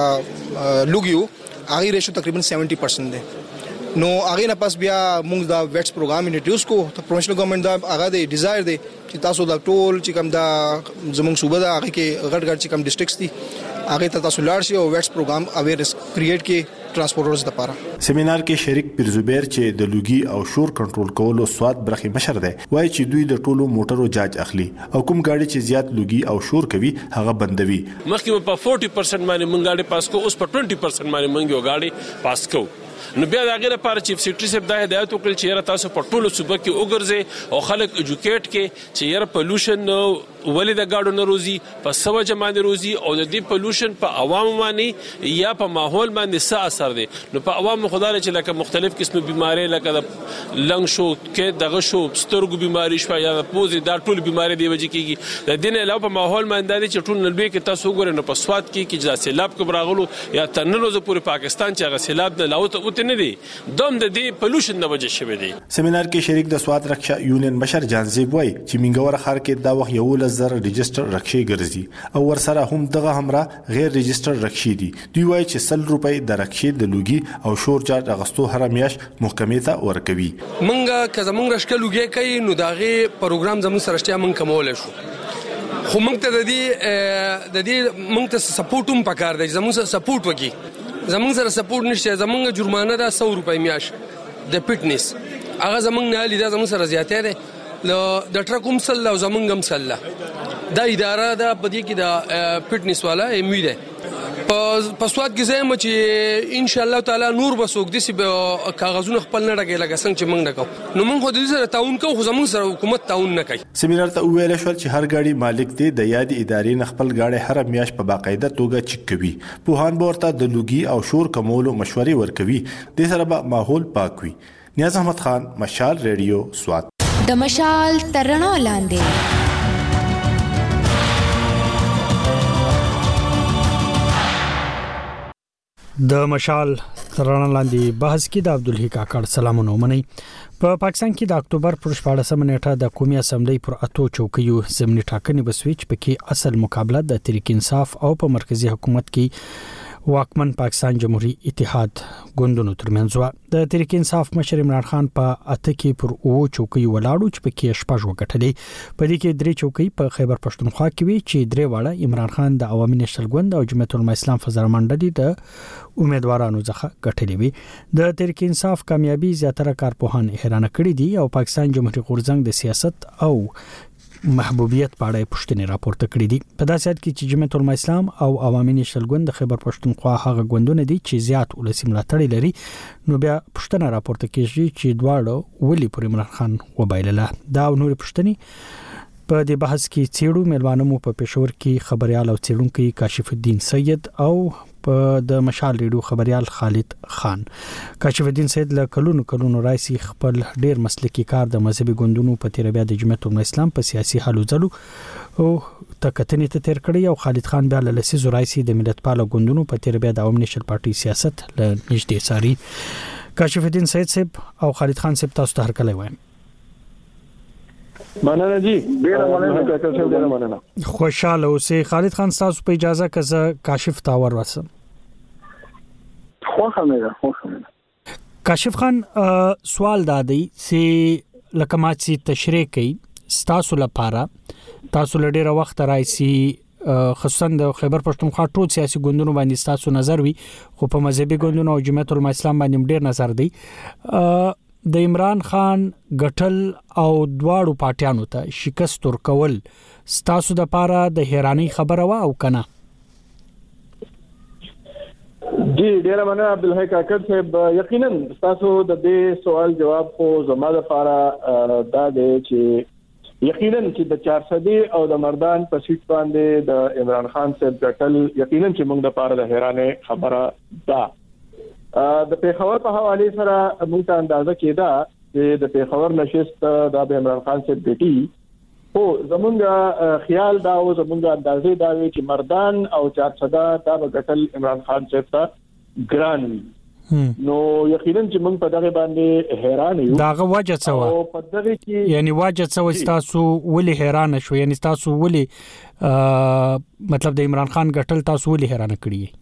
لوګیو هغه ریشو تقریبا سیونټي پرسنټ دی. نو هغه نه پس بیا موږ دا ویټس پروګرام انټروډیوس کو ته پروفیشنل ګورنمنت دا هغه د ډیزایر دی چې تاسو دا ټول چې کوم دا زموږ صوبه دا هغه کې غټ غټ چې کوم ډیسټرکټس دي هغه ته تاسو لاړ شئ او ویټس پروګرام اویرنس کریټ کې ترانسپورټرز لپاره. سیمینار کې شریک پیر زبیر چې د لوګي او شور کنټرول کولو سواد برخي مشر دی وایي چې دوی د ټولو موټرو جاج اخلي او کوم گاډي چې زیات لوګي او شور کوي هغه بندوي. مخکې په چالیس پرسنټ باندې مونږ گاډي پاس کو اوس په بیس پرسنټ باندې مونږ یو گاډي پاس کو. نو بیا دا غیر لپاره چیف سیکریټری صاحب دا هدایت وکړ چې یاره تاسو په ټولو صوبه کې وګرځي او خلک ایجوکیټ کې چې یاره پولوشن ولې د گاډو نه روزي په سوه جماعت روزي او د دې پولوشن په عوامو باندې یا په ماحول باندې څه اثر دی. نو په عوامو خدای چې لکه مختلف قسم بیماری لکه د لنګ شو کې دغه شو سترګو بیماری شو یا د پوزې دا ټول بیماری دی وجه کیږي. د دین علاوه په ماحول باندې چې ټول نلبي کې تاسو وګورئ نو په سواد کې کې چې سیلاب کو براغلو یا تننو ز پورې پاکستان چې هغه سیلاب نه لاوت اوت نه دی دوم د دې پولوشن نه وجه شوی دی. سیمینار کې شریک د سواد رکشا یونین مشر جانزیب وای چې منګور خار کې دا وخت یو لزر ريجستر رکشې ګرځي او ورسره هم دغه همرا غیر ريجستر رکشې دي. دوی وای چې سل روپۍ د رکشې د لوګي او شور جاج اغستو هر میاش محکمې ته ورکوي. منګه که زمونږ رشکه لوګي کوي نو داغه پروګرام زموږ سرشتیا من کمول شو خو موږ ته د دې د دې موږ ته سپورټ هم پکار دی زموږ سپورټ وکي زمونږ سره سپورټ نشته. زمونږ جرمانه دا سو روپۍ میاش د فټنس هغه زمونږ نه لیدا زمونږ سره زیاته ده د ټرک هم سل او زمونږ هم سل دا اداره دا پدې کې دا فټنس والا ایم وی ده په سواد کې زما چې ان شاء الله تعالی نور بسوک دي چې کاغذونه خپل نه راګي لکه څنګه چې موږ نه کوو نو موږ خو د دې سره تعاون کوو خو زموږ سره حکومت تعاون نه کوي. سیمینار ته ویل شو چې هر غاډي مالک دی د یاد ادارې نه خپل غاډي هر میاش په باقاعده توګه چک کوي. پوهان ورته د لوګي او شور کمولو مشورې ورکوي د سره به ماحول پاک وي. نیاز احمد خان، مشال ریډیو، سوات. د مشال ترڼا لاندې د مشال ترانه لاندې بحث کې د عبدالحی کاکړ سلامونه ومني. په پاکستان کې د اکتوبر پر شپاړسمه نیټه د قومي اسمبلی پر اتو چوکیو ضمني ټاکنې بسوي چې پکې اصل مقابله د تحریک انصاف او په مرکزی حکومت کې واکمن پاکستان جمهوریت اتحاد ګوندونو ترمنځ و. د تحریک انصاف مشر عمران خان په اته کې پر او چوکیو ولاړو چې پکې شپږ وګټلې. په دې کې درې چوکۍ په خیبر پښتونخوا کې وي چې درې واړه عمران خان د عوامي نېشنل ګوند او جمعیت العلماء اسلام فزر منډلي د امیدوارانو څخه ګټلې وي. د تحریک انصاف کامیابی زیاتره کارپوهان حیرانه کړي دي او پاکستان جمهوریت غورځنګ د سیاست او محبوبیت په اړه پوښتنې راپورته کړې دي. په داسې حال کې چې جمعیت العلماء اسلام او عوامي نېشنل ګوند د خیبر پښتونخوا هغه ګوندونه دي چې زیات ولسی ملاتړ لري نو بیا پوښتنه راپورته کیږي چې دواړه ولې پر عمران خان وبایلله. دا نور پوښتنې په دې بحث کې چیرو ملوانو مو په پېښور کې خبريال او چیرونکو کاشف الدین سید او په د مشال ریډیو خبريال خالد خان. کاشف الدین سید له کلونو کلونو راځي خپل ډیر مسلکي کار د مذهبي ګوندونو په تیر بیا د جمعیت العلماء اسلام په سیاسي حالو ځلو او تکتنې ته تیر کړی او خالد خان بیا له لسیزو راځي د ملت پاله ګوندونو په تیر بیا د عوام نېشنل پارټي سیاست له نږدې ساري. کاشف الدین سید صاحب او خالد خان صاحب تاسو ته هر کله وایم مننه جی ډیر مننه کاکا صاحب ډیر مننه. خوشاله اوسئ. خالد خان تاسو په اجازه کزه کاشف تاور وسم. خوښه مې ده خوښه مې ده. کاشف خان سوال دادی چې لکه ما چې تشریح کړي تاسو لپاره تاسو لډیر وخت راځي خصوصا د خیبر پښتونخوا ټول سیاسي ګوندونو باندې تاسو نظر وي خو په مذهبي ګوندونو او جمعیت العلماء اسلام باندې ډیر نظر دی. د عمران خان غټل او دواړو پارټیانو ته شکست ورکول ستاسو د پاره د حیرانی خبره وا او کنه؟ جی ډیر مننه عبدالحی کاکړ صاحب. یقینا تاسو د دې سوال جواب خو زما لپاره دا دی چې یقینا چې د چارصدي او د مردان په سیټ باندې د عمران خان صاحب غټل یقینا چې موږ د پاره د حیرانه خبره ده. د پیښور په حواله سره موږ ته اندازه کېده چې د پیښور نشست د عمران خان صاحب بیٹي او زمونږ خیال دا او زمونږ اندازې دا وی چې مردان او چارصدا دا غټل عمران خان صاحب ته ګران نو یقینا چې موږ په دغه باندې حیران یو. داغه وجه څه و؟ او په دغه کې یعنی وجه څه و تاسو ولې حیران شو؟ یعنی تاسو ولې مطلب د عمران خان غټل تاسو ولې حیران کړی؟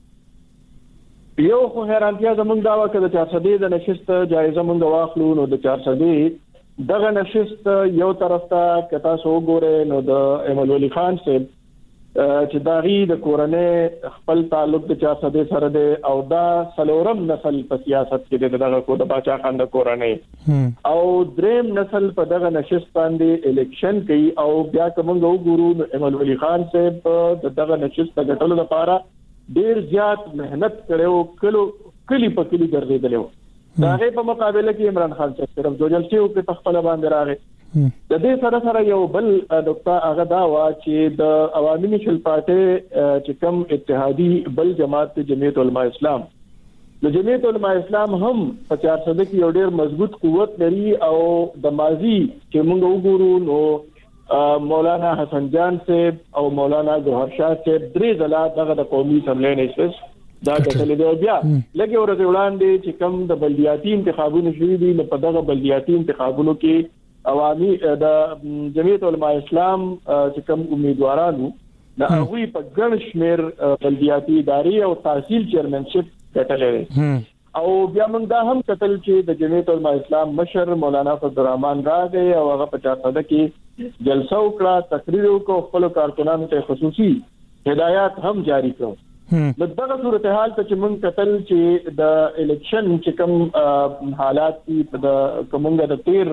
یو خو حیرانتیا زمونږ دا وکړه د چارصدي د نشست جایزه مونږ واخلو نو د چارصدي دغه نشست یو طرف ته کتا سو ګوره نو د احمد ولی خان صاحب چې داغي د کورنۍ خپل تعلق د چارصدي سره دی او دا سلورم نسل په سیاست کې دغه کو د باچا خان د کورنۍ او دریم نسل په دغه نشست باندې الیکشن کوي او بیا کوم وګورو نو احمد ولی خان صاحب دغه نشست د ټولو لپاره ډیر زیات مهنت کړو کلو کلی په کلی ګرځیدلو. دا غي په مقابله کې عمران خان صاحب صرف دوجل چې په خپل باندې راغی. د دې سره سره یو بل نقطه هغه دا وا چې د عوامي نېشنل پارټي چې کوم اتحادي بل جماعت جمعیت العلماء اسلام د جمعیت العلماء اسلام هم په چارصد کې یو ډیر مضبوط قوت لري او د ماضي چې موږ وګورو نو مولانا حسن جان صاحب او مولانا جوهر شاه صاحب درې ځله دغه د قومي اسمبلی نشست دا ګټلې دی. بیا لکه ورته وړاندې چې کوم د بلدیاتي انتخابونو شوي دي نو په دغه بلدیاتي انتخابونو کې عوامي د جمعیت العلماء اسلام چې کوم امیدوارانو د هغوی په ګڼ شمېر بلدیاتي ادارې او تحصیل چیرمنشپ ګټلې او بیا موږ دا هم کتل چې د جمعیت العلماء اسلام مشر مولانا فضل الرحمن راغی او هغه په چارصد کې جلسه وکړه تقریر وکړ خپل کارکنانو ته خصوصي هدایات هم جاری کړو. د دغه صورتحال ته چې موږ کتل چې د الیکشن چې کوم حالات د کومه د تیر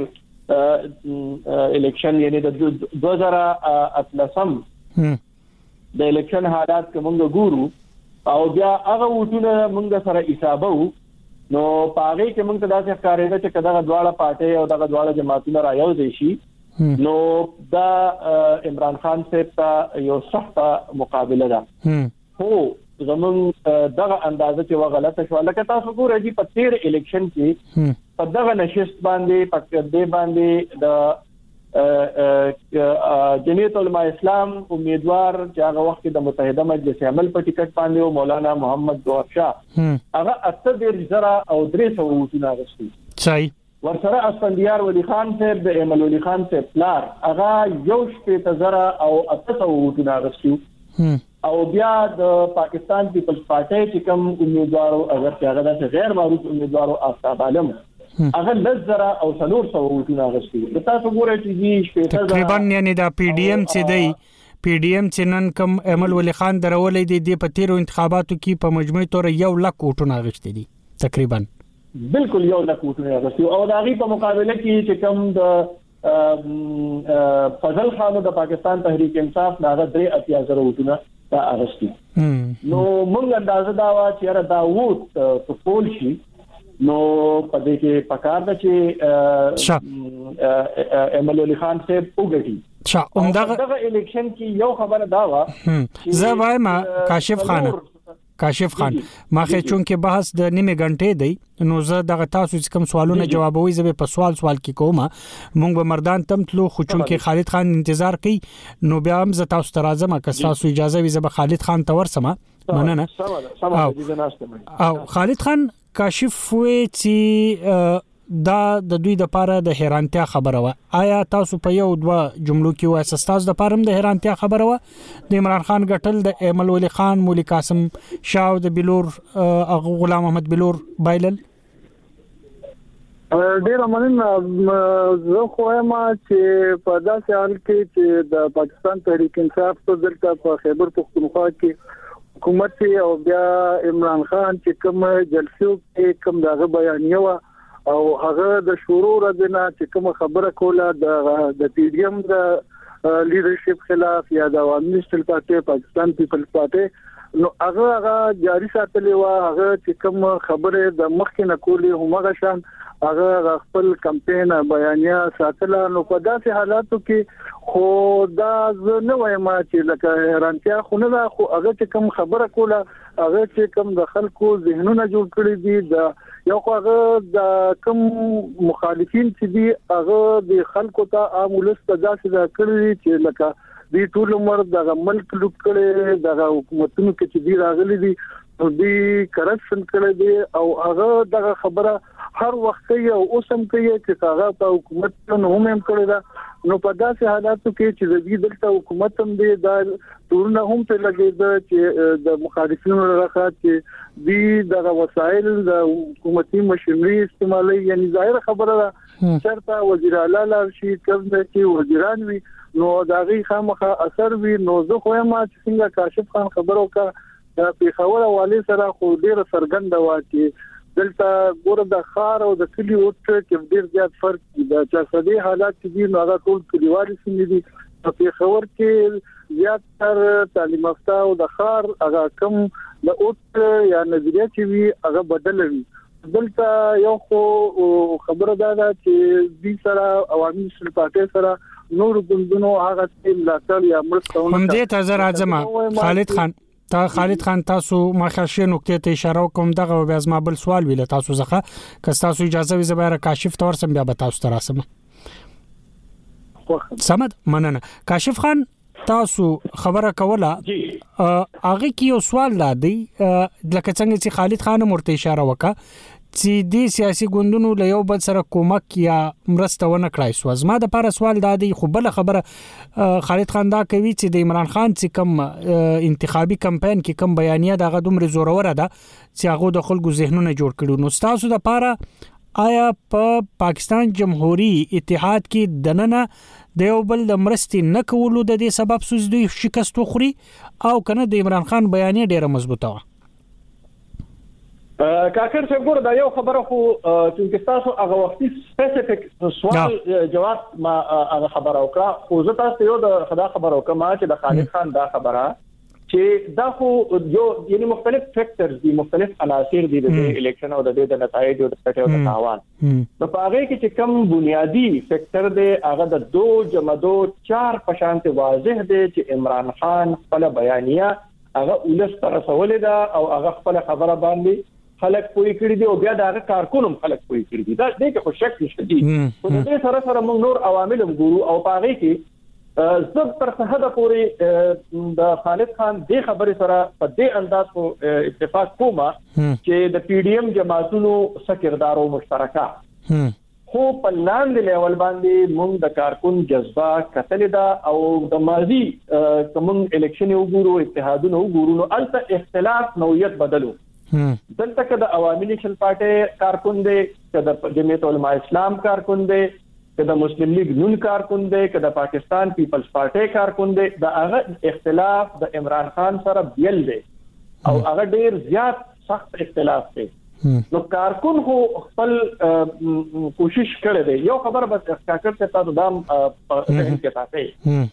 الیکشن یعنی د دوه هزار اتلسم د الیکشن حالات کومه ګورو او بیا هغه وټونه موږ سره حسابو نو پاره کې موږ ته داسې ښکارېده چې کله دغه پارټي او دغه دواړه جماعتونه رايو شي نو دا عمران خان صاحب ته یو سخته مقابله ده هو زمون دغه اندازه چې وغلطه شو لکه تاسو ګورئ چې په تیر الیکشن کې په دغه نشست باندې په دې باندې د جمعیت علماء اسلام امیدوار چې هغه وخت د متحده مجلس عمل په ټیکټ باندې او مولانا محمد ګوهر شاه هغه اته ډیر زره او درې سو وټونه غوښتي صحیح ورسره اسفندیار ولی خان صاحب د ایمل ولی خان صاحب پلار هغه یو شپږ زره او اته سو وټونه غوښتي او بیا د پاکستان پیپلز پارټي چې کوم امیدوارو اگر چې هغه د غیر معروف امیدوارو آفتاب عالم هغه لزره او څلور سو وټونه غوښتي تاسو ګورئ چې شپږ تقریبا یعنی دا پی ډی ایم چې دی پی ډی ایم چې نن کوم ایمل ولی خان درولې دي د پتیرو انتخاباتو کې په مجموعي تور یو لک وټونه غوښتي دي تقریبا بالکل یو لک وټونه غوښتي او دا غي په مقابله کې چې کوم د فضل خان د پاکستان تحریک انصاف ناغه درې اتیا زره وټونه تا اغستی نو موږ اندازه دا وا چې را دا ووت په پول شي نو پدې کې پکار د چې ایمل علي خان صاحب وګټي شا همدغه الیکشن کې یو خبره دا وا زه وایم کاشف خان کاشف خان ماخه چون کې بحث د نیمه غنټې دی نو زه دغه تاسو چې کوم سوالونه جوابوي زه په سوال سوال کې کوم مونږ به مردان تم تلو خو چون کې خالد خان انتظار کوي نو بیا هم زه تاسو ته راځم که تاسو اجازه وي زه به خالد خان ته ورسم مننه او خالد خان کاشف وی چې دا د دوی د پاره د حیرانتیا خبره و آیا تاسو په یو دوه جملو کې وایي تاسو د پاره د حیرانتیا خبره و د عمران خان غټل د ایمل ولی خان مولی قاسم شاو د بلور غلام احمد بلور بایلل ډیر مننه زه خو ما چې په داسې حال کې چې د پاکستان تحریک انصاف په دلته په خیبر پختونخوا کې حکومت او بیا عمران خان چې کوم جلسو کې کوم دغه بیانیه او هغه د شورو ردنه چې کوم خبره کوله د د پی ډی ایم د لیډرشپ خلاف یا د عوامي نیشنل پارټي پاکستان پیپلز پارټي نو هغه هغه جاری ساتلې و هغه چې کوم خبره د مخکې نه کولې همغه شان هغه خپل کمپاین بیانیه ساتله نو په داسې حالاتو کې خو دا نه وایم چې لکه حیرانتیا خو نه خو هغه چې کوم خبره کوله هغه چې کوم د خلکو ذهنونه جوړ کړی دي د یو هغه د کوم مخالفین چې دي هغه د خلکو ته عامولس ته داسې کړی چې لکه د ټول عمر د ملک لوټ کړي د حکومتونو کې چې دی راغلي دي او دی کرپشن کړی دی او هغه دغه خبره هر وخت یو اوسم کوي چې هغه په حکومت نه هم کړی دا نو په داسې حالاتو کې چې د دې دلته حکومت هم دی دا ټولنه هم ته لګیږي چې د مخالفینو لپاره چې دی د وسایل د حکومتي مشرۍ استعمالي یعنی ظاهر خبره ده شرطه وزیر اعلی لار شي کوم چې وزیران وي نو داغي خامخه اثر وي نو زه خو ما چې څنګه کاشف خان خبرو کا د پیښور والی سره خو ډیر سرګند و چې دلته ګور د خار او د کلی اوټ کې ډیر زیات فرق دی د چاسدي حالات دي نو هغه ټول کلیوالي سیمې دي په پیښور کې زیات تر تعلیم یافته او د خار هغه کم د اوټ یا نظریه چې وی هغه بدل وي دلته یو خو خبره ده چې د سره عوامي نېشنل پارټي سره نور ګوندونو هغه چې ملاتړ یا مرستونه هم دې ته زر اعظم خالد خان تا خالد خان تاسو مخاشه نقطه ته اشاره کوم دغه بیا زما بل سوال ویل تاسو ځخه که تاسو اجازه وي زبر کاشف تور سم بیا به تاسو تراسم سمد مننه کاشف خان تاسو خبره کوله هغه کې یو سوال لا دی لکه څنګه چې خالد خان مرته اشاره وکړه چې د سیاسي ګوندونو له یو بل سره کومک یا مرسته ونه کړای سو زما د لپاره سوال دا دی خو بل خبره خالد خان دا کوي چې د عمران خان چې کوم انتخابي کمپاین کې کوم بیانیه دغه دومره زورور ده چې هغه د خلکو ذهنونه جوړ کړي نو تاسو د لپاره آیا په پا پاکستان جمهوریت اتحاد کې دننه د یو بل د مرستې نه کولو د دې سبب سوز دوی شکست خوري او کنه د عمران خان بیانیه ډیره مضبوطه و کاکر څنګه ګور دا یو خبره خو چې تاسو هغه وختي سپیسیفیک سوال جواب ما هغه خبره وکړه خو زه تاسو یو د خدا خبره وکم چې د خالد خان دا خبره چې دا خو یو یعنی مختلف فیکټرز دي مختلف عناصر دي د الیکشن او د د نتایج او د پټو د تاوان په هغه کې چې کوم بنیادی فیکټر دی هغه د دو جمع دو چار پشانت واضح دی چې عمران خان خپل بیانیه هغه ولس تر رسول دا او هغه خپل خبره باندې خلک پوری کړی دي او بیا دا کارکونم خلک پوری کړی دي دا دغه خو شک نشته دي خو د دې سره سره موږ نور عوامل هم ګورو او پاره کې زب تر څه حد پورې د خالد خان د خبرې سره په دې انداز کو اتفاق کومه چې د پی ډی ایم جماعتونو سکردار او مشترکه خو په لاندې لیول باندې موږ د کارکون جذبه کتل دا او د ماضي کوم الیکشن وګورو اتحادونو وګورو نو البته اختلاف نوعیت بدلو دلته کې د عوامي نیشنل پارټي کارکون دی چې د جمعیت علماء اسلام کارکون دی چې د مسلم لیگ نون کارکون دی چې د پاکستان پیپلز پارټي کارکون دی دا هغه اختلاف د عمران خان سره بیل دی او هغه ډیر زیات سخت اختلاف دی نو کارکون خو خپل کوشش کړی دی یو خبر بس کاکر ته تاسو دام په ذهن کې ساتئ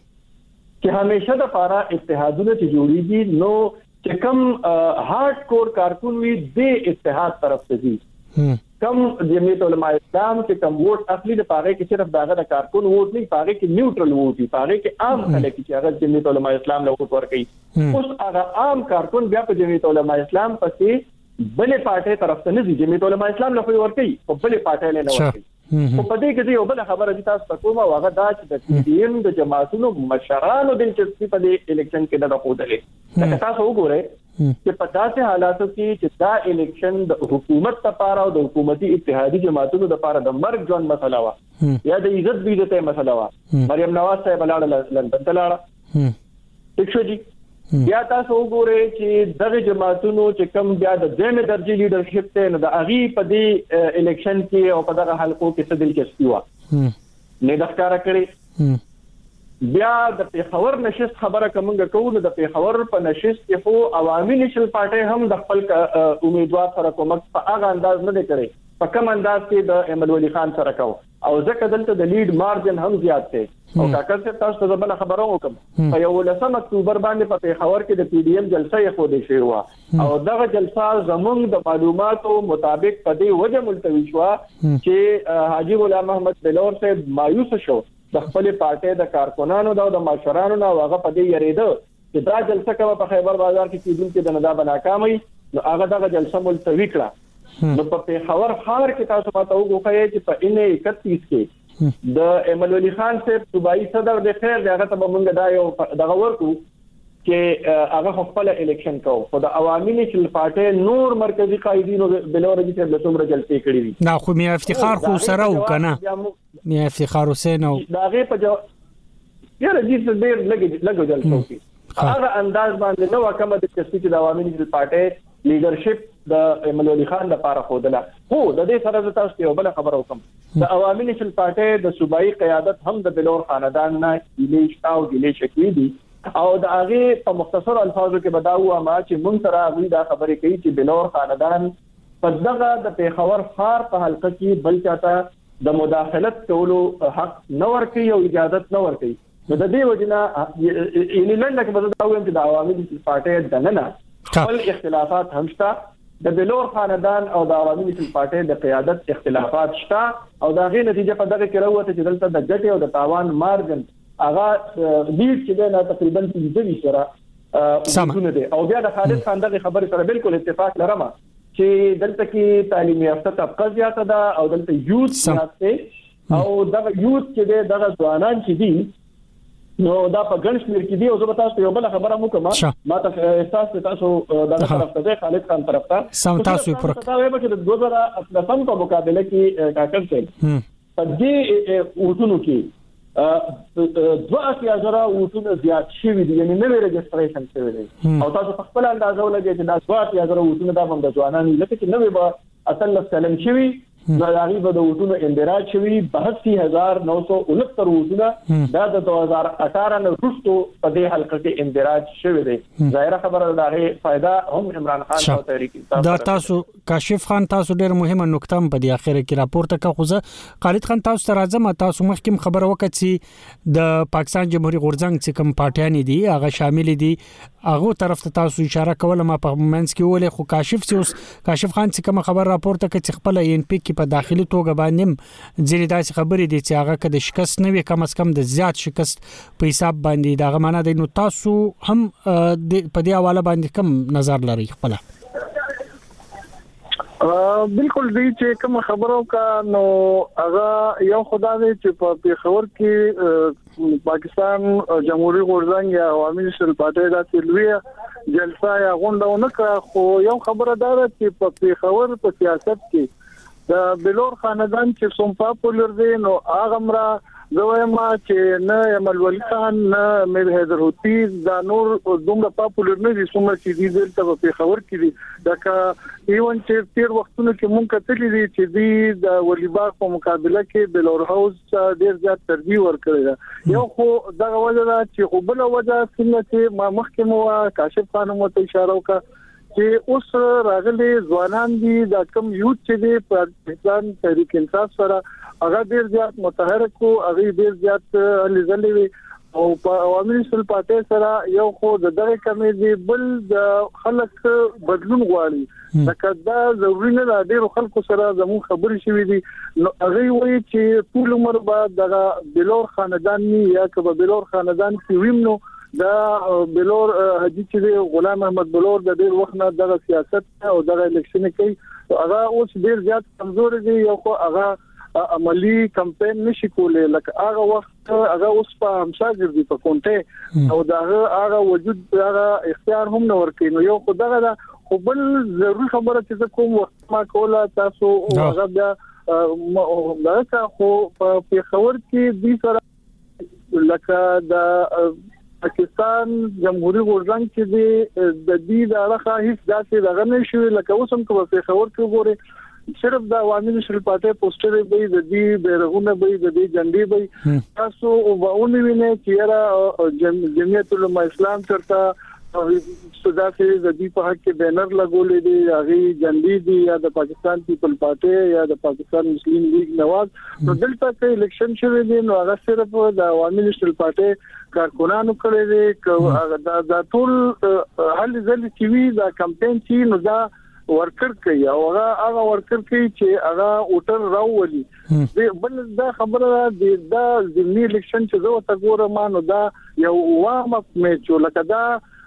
چې همیشه د پارا اتحادونه چې جوړیږي نو چې کم هارد کور کارکون وی د اتحاد طرف ته دي کم جمعیت علماء اسلام چې کم ووټ اخلي د پاره کې صرف داغه د کارکون ووټ نه پاره کې نیوټرل ووټ دي پاره کې عام خلک چې هغه جمعیت علماء اسلام له ووټ ورکړي اوس هغه عام کارکون بیا په جمعیت علماء اسلام پسې بلې پارټي طرف ته نه دي جمعیت علماء اسلام له ورکړي او بلې پارټي نه ورکړي په پدې کې یو بل خبره چې تاسو کومه واغه دا چې د پی ډی ایم د جماعتونو مشرانو دلچسپي په دې الیکشن کې نه راخودلې دا تاسو وګورئ چې په داسې حالاتو کې چې دا الیکشن د حکومت لپاره او د حکومتي اتحادي جماعتونو لپاره د مرګ ژوند مسله وا یا د عزت بیزته مسله وا مریم نواز صاحب لاړه لندن ته لاړه ټیک شو جی بیا تاسو وګورئ چې دغه جماعتونو چې کم بیا د ځمه درجه لیډرشپ ته نه د اغي په دې الیکشن کې او په دغه حلقو کې څه دلچسپي وا نه د ښکارا کړی بیا د پیښور نشست خبره کومه کوو د پیښور په نشست کې خو عوامي نشل پارټي هم د خپل امیدوار سره کومک په هغه انداز نه کړي په کوم انداز کې د احمد ولی خان سره کو او ځکه دلته د لیډ مارجن هم زیات دی او کاکر څه تاسو ته بل خبرو وکم په یو لسم اکتوبر باندې په پیښور کې د پی ډی ایم جلسه یې خو دې شوی و او دغه جلسه زمونږ د معلوماتو مطابق په دې وجه ملتوي شو چې حاجی غلام محمد بلور صاحب مایوس شو د خپل پارټي د کارکونانو د مشرانو نه هغه په دې یریده چې دا جلسه کوي په خیبر بازار کې کیدونکو د ندا بناکامي نو هغه دغه جلسه ملتوي کړه نو په پیښور خار کې تاسو ماته وګورئ چې په ان اکتیس کې د احمد ولی خان صاحب صوبایي صدر د خیر دغه ته موږ دا یو دغه ورکو چې هغه خپل الیکشن کو خو د عوامي نشل پارټي نور مرکزی قائدینو بلور دي چې د څومره جلسې کړې دي دا خو میا افتخار خو سره وکنه میا افتخار حسین او داغه په جو یاره دې څه ډیر لګي لګو جلسو کې هغه انداز باندې نو کومه د چې د عوامي نشل پارټي لیډرشپ د احمد ولی خان لپاره خودله هو د دې سره تاسو ته بل خبر وکم د عوامي نشل پارټي د صوبایي قیادت هم د بلور خاندان نه لیش او لیش شکوي دي او د هغه په مختصر الفاظو کې بداوه ما چې مونږ سره هغه دا خبرې کوي چې بلور خاندان په دغه د پیښور خار په حلقه کې بل چاته د مداخلت کولو حق نه ورکي او اجازه نه ورکي نو د دې وجنه یعنی لنډه کې بداوه چې د عوامي نشل پارټي دننه خپل اختلافات هم شته د بلور خاندان او د عوامي نشل پارټي د قیادت اختلافات شته او دا غي نتیجه په دغه کې راوته چې دلته د ګټي او د تاوان مارجن هغه لیډ چې نه تقریبا پنځه سره ونه دي او بیا د خالد خان دغه خبره سره بالکل اتفاق لرم چې دلته کې تعلیمي یافته طبقه زیاته ده او دلته یوث زیات دي او دغه یوث چې دغه ځوانان چې دي نو دا په ګڼ شمیر کې دی او زه تاسو یو بل خبره مو کوم ما ته احساس تاسو دغه طرف ته خالد خان طرف ته سم تاسو پر دا وایي چې د دوه هزار اتلسم په مقابله کې کاکر څه په دې وټونو کې دوه اتیا زره وټونه زیات شوي دي یعنی نوې ريجستریشن شوي دي او تاسو په خپل اندازه ولګئ چې دا دوه اتیا زره وټونه د باندې ځوانان لکه چې نوې به اصل سلام شوي نو هغه به د وټونو اندراج شوی بهشت هزار نو سو انہتر وټونه دا د دو هزار اٹھارہ نه وروسته په دې حلقه کې اندراج شوی دی ظاهره خبره ده هغه فائدہ هم عمران خان او تحریک انصاف دا تاسو کاشف خان تاسو ډېر مهمه نقطه په دې اخر کې راپورته کوخه خالد خان تاسو ته راځم تاسو مخکې خبره وکړه چې د پاکستان جمهوریت غورځنګ چې کوم پارټیان دي هغه شامل دي هغه طرف ته تاسو اشاره کوله ما په منځ کې ولې خو کاشف چې اوس کاشف خان چې کوم خبر راپورته کوي چې خپل ان پی کې په داخلي توګه باندې ځینې داسې خبرې دي چې هغه کده شکست نه وي کم از کم د زیات شکست په حساب باندې دا غمانه دی نو تاسو هم په دې حواله باندې کوم نظر لري خپل بالکل دی چې کوم خبرو کا نو هغه یو خدای دی چې په پیښور کې پاکستان جمهوریت غورځنګ یا عوامي نېشنل پارټي دا سلویه جلسه یا غونډه نه خو یو خبره ده چې په پیښور په سیاست کې د بلور خاندان چې سوم پاپولر دی نو هغه مرا زویما چې نه ملولي خان نه میر حیدر هوتی دا نور دومره پاپولر نه دي څومره چې دي دلته په خبر کې دي دا کا ایون چې تیر وختونو کې مونږ کتلې دي چې دي د ولیباغ په مقابله کې بلور هاوس ډیر زیات ترجیح ورکړي یو خو دا وجه ده چې خو بل وجه څنګه چې ما مخکې مو کاشف خان مو ته اشاره وکړه چې اوس راغلي ځوانان دي د کم یوت چې دي په پاکستان تحریک انصاف سره هغه ډیر زیات متحرک او هغه ډیر زیات لزلي او په عوامي نېشنل پارټي سره یو خو د دغه کمې دي بل د خلک بدلون غواړي لکه دا ضروري نه دی خلکو سره زمو خبرې شوې دي نو هغه وایي چې ټول عمر بعد دغه بلور خاندان یا کبه بلور خاندان کې ویمنو دا بلور حجی چې غلام احمد بلور د ډیر وخت نه د سیاست او د الیکشن کوي هغه اوس ډیر زیات کمزور دي یو خو هغه عملی کمپاین نشي کولای لکه هغه وخت هغه اوس په همشاګر دي په کونټه او دا هغه وجود هغه اختیار هم نه ورکوي نو یو خو دغه خو بل ضروري خبره چې کوم وخت ما کوله تاسو هغه بیا دا خو په پیښور کې دي سره لکه د پاکستان جمهوریت غورځنګ چې د دې د اړخه هیڅ داسې دغه نشوي لکه اوس هم په پیښور کې وګورئ صرف د عوامي نېشنل پارټي پوسټر به د دې بیرغونه به د دې جنډې به تاسو وونه وینئ چې را جمعیت العلماء اسلام چرته صدا سے د دې په حق کې بینر لګولې دي هغه جنډې دي یا د پاکستان پیپل پارټي یا د پاکستان مسلم لیگ نواز نو دلته کې الیکشن شوه دي نو هغه صرف د عوامي نېشنل پارټي کارکونانو کړی دی دا د ټول هل ځل چې وی دا کمپاین چې نو دا ورکر کوي او هغه هغه ورکر کوي چې هغه ووټر راوولي بل دا خبره دا ځینی الیکشن چې زه تا ګورم نو دا یو وامه میچ لکه دا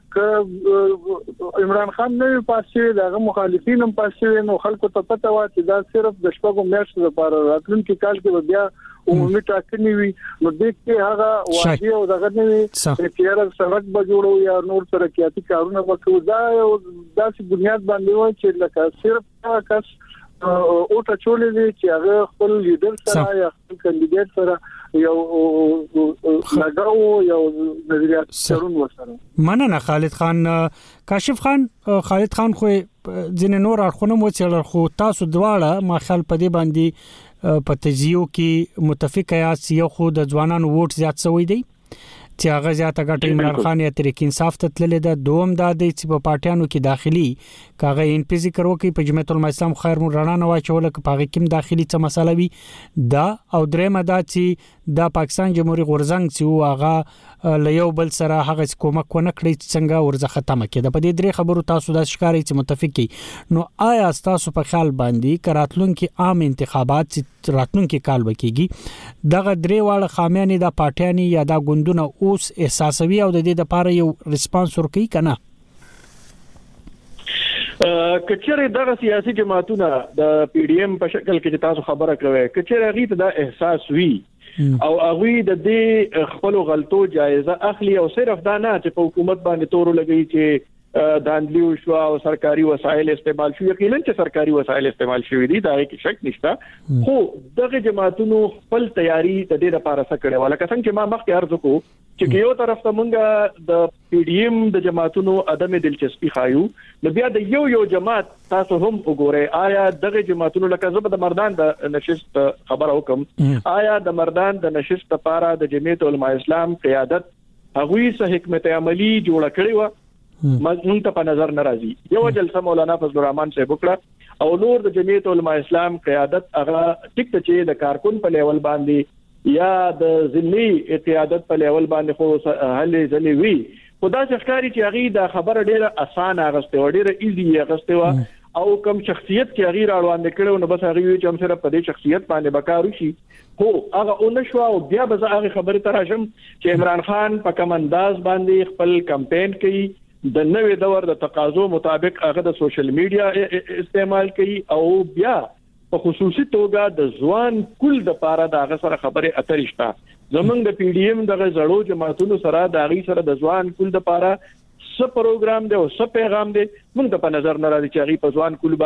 عمران خان نه پاسې دغه مخالفین هم پاسې نو خلکو ته پته و چې دا صرف د شپږو میاشتو لپاره راتلونکي کال کې بیا عمومي ټاکنې وي نو د کې هغه واجب او دغه نه وي چې هر سړک به جوړو یا نور ترقیاتي کارونه وکړو دا داسې بنیاد باندې و چې لکه صرف کس او ته چولې دي چې هغه خپل لیډر سره یا خپل کاندیدټ سره یو لګاو یو نظریات شرون وسره مننه خالد خان کاشف خان خالد خان خو ځینې نور اړخونه مو چې خو تاسو دواړه ما خیال په دې باندې په تجزیو کې متفق یاست یو خو د ځوانانو ووټ زیات شوی دی چې هغه زیاته ګټه عمران خان یا تحریک انصاف ته تللی ده دوم دا دی چې په پارټیانو کې داخلي کاغه ان پی ذکر وکي په جمعیت العلماء اسلام خیر مون رڼا نه واچول ک پاغه کوم داخلي څه مسله وي دا او درېمه دا چې د پاکستان جمهوریت غورځنګ چې هغه له یو بل سره هغه کومک ونه کړی چې څنګه ورځه ختمه کړي په دې درې خبرو تاسو د ښکاری چې متفقي نو آیا تاسو په خیال باندې کراتلون کې عام انتخابات چې راتلون کې کال وکيږي دغه درې واړه خامیانې د پارټیانی یا د ګوندونو اوس احساسوي او د دې لپاره یو ریسپانس ورکړي کنه کچره دغه سیاسي جماعتونه د پی ډی ایم په شکل کې تاسو خبره کوي کچره غیته د احساس وی او هغه د دې خپل غلطو جایزه اخلي او صرف دا نه چې په حکومت باندې تور لګي چې داندلیو شو او سرکاري وسایل استعمال شو یقینا چې سرکاري وسایل استعمال شوی دي دا هیڅ شک نشته خو دغه جماعتونو خپل تیاری د دې لپاره سره کړې ولا څنګه چې ما مخکې عرض وکړو چې یو طرف ته مونږه د پی ډی ایم د جماعتونو عدم دلچسپي خایو نو بیا د یو یو جماعت تاسو هم وګورئ آیا دغه جماعتونو لکه زه د مردان د نشست خبر وکم آیا د مردان د نشست لپاره د جمعیت علماء اسلام قیادت هغوی سه حکمت عملی جوړ کړی و مونږ ته په نظر ناراضي یو جلسه مولانا فضل الرحمن صاحب وکړه او نور د جمعیت علماء اسلام قیادت هغه ټیک ته چې د کارکون په لیول باندې یا د ضمني اتحادت په لیول باندې خو هلې ځلې وی خدا څخکاری چې هغه د خبره ډیره اسانه غسته و ډیره ایزی غسته و او کوم شخصیت کې هغه راوړاندې کړو نو بس هغه وی چې هم سره په دې شخصیت باندې بکارو شي خو هغه اونښوا او بیا به هغه خبره تراشم چې عمران خان په کوم انداز باندې خپل کمپاین کوي د نوې دور د تقاضو مطابق هغه د سوشل میډیا استعمال کوي او بیا په خصوصي توګه د ځوان کل د پاره د هغه سره خبره اترشتا زمونږ د پی ډی ایم د غزړو جماعتونو سره د هغه سره د ځوان کل د پاره څه پروګرام دی او څه پیغام دی موږ ته په نظر نه راځي چې هغه په ځوان کل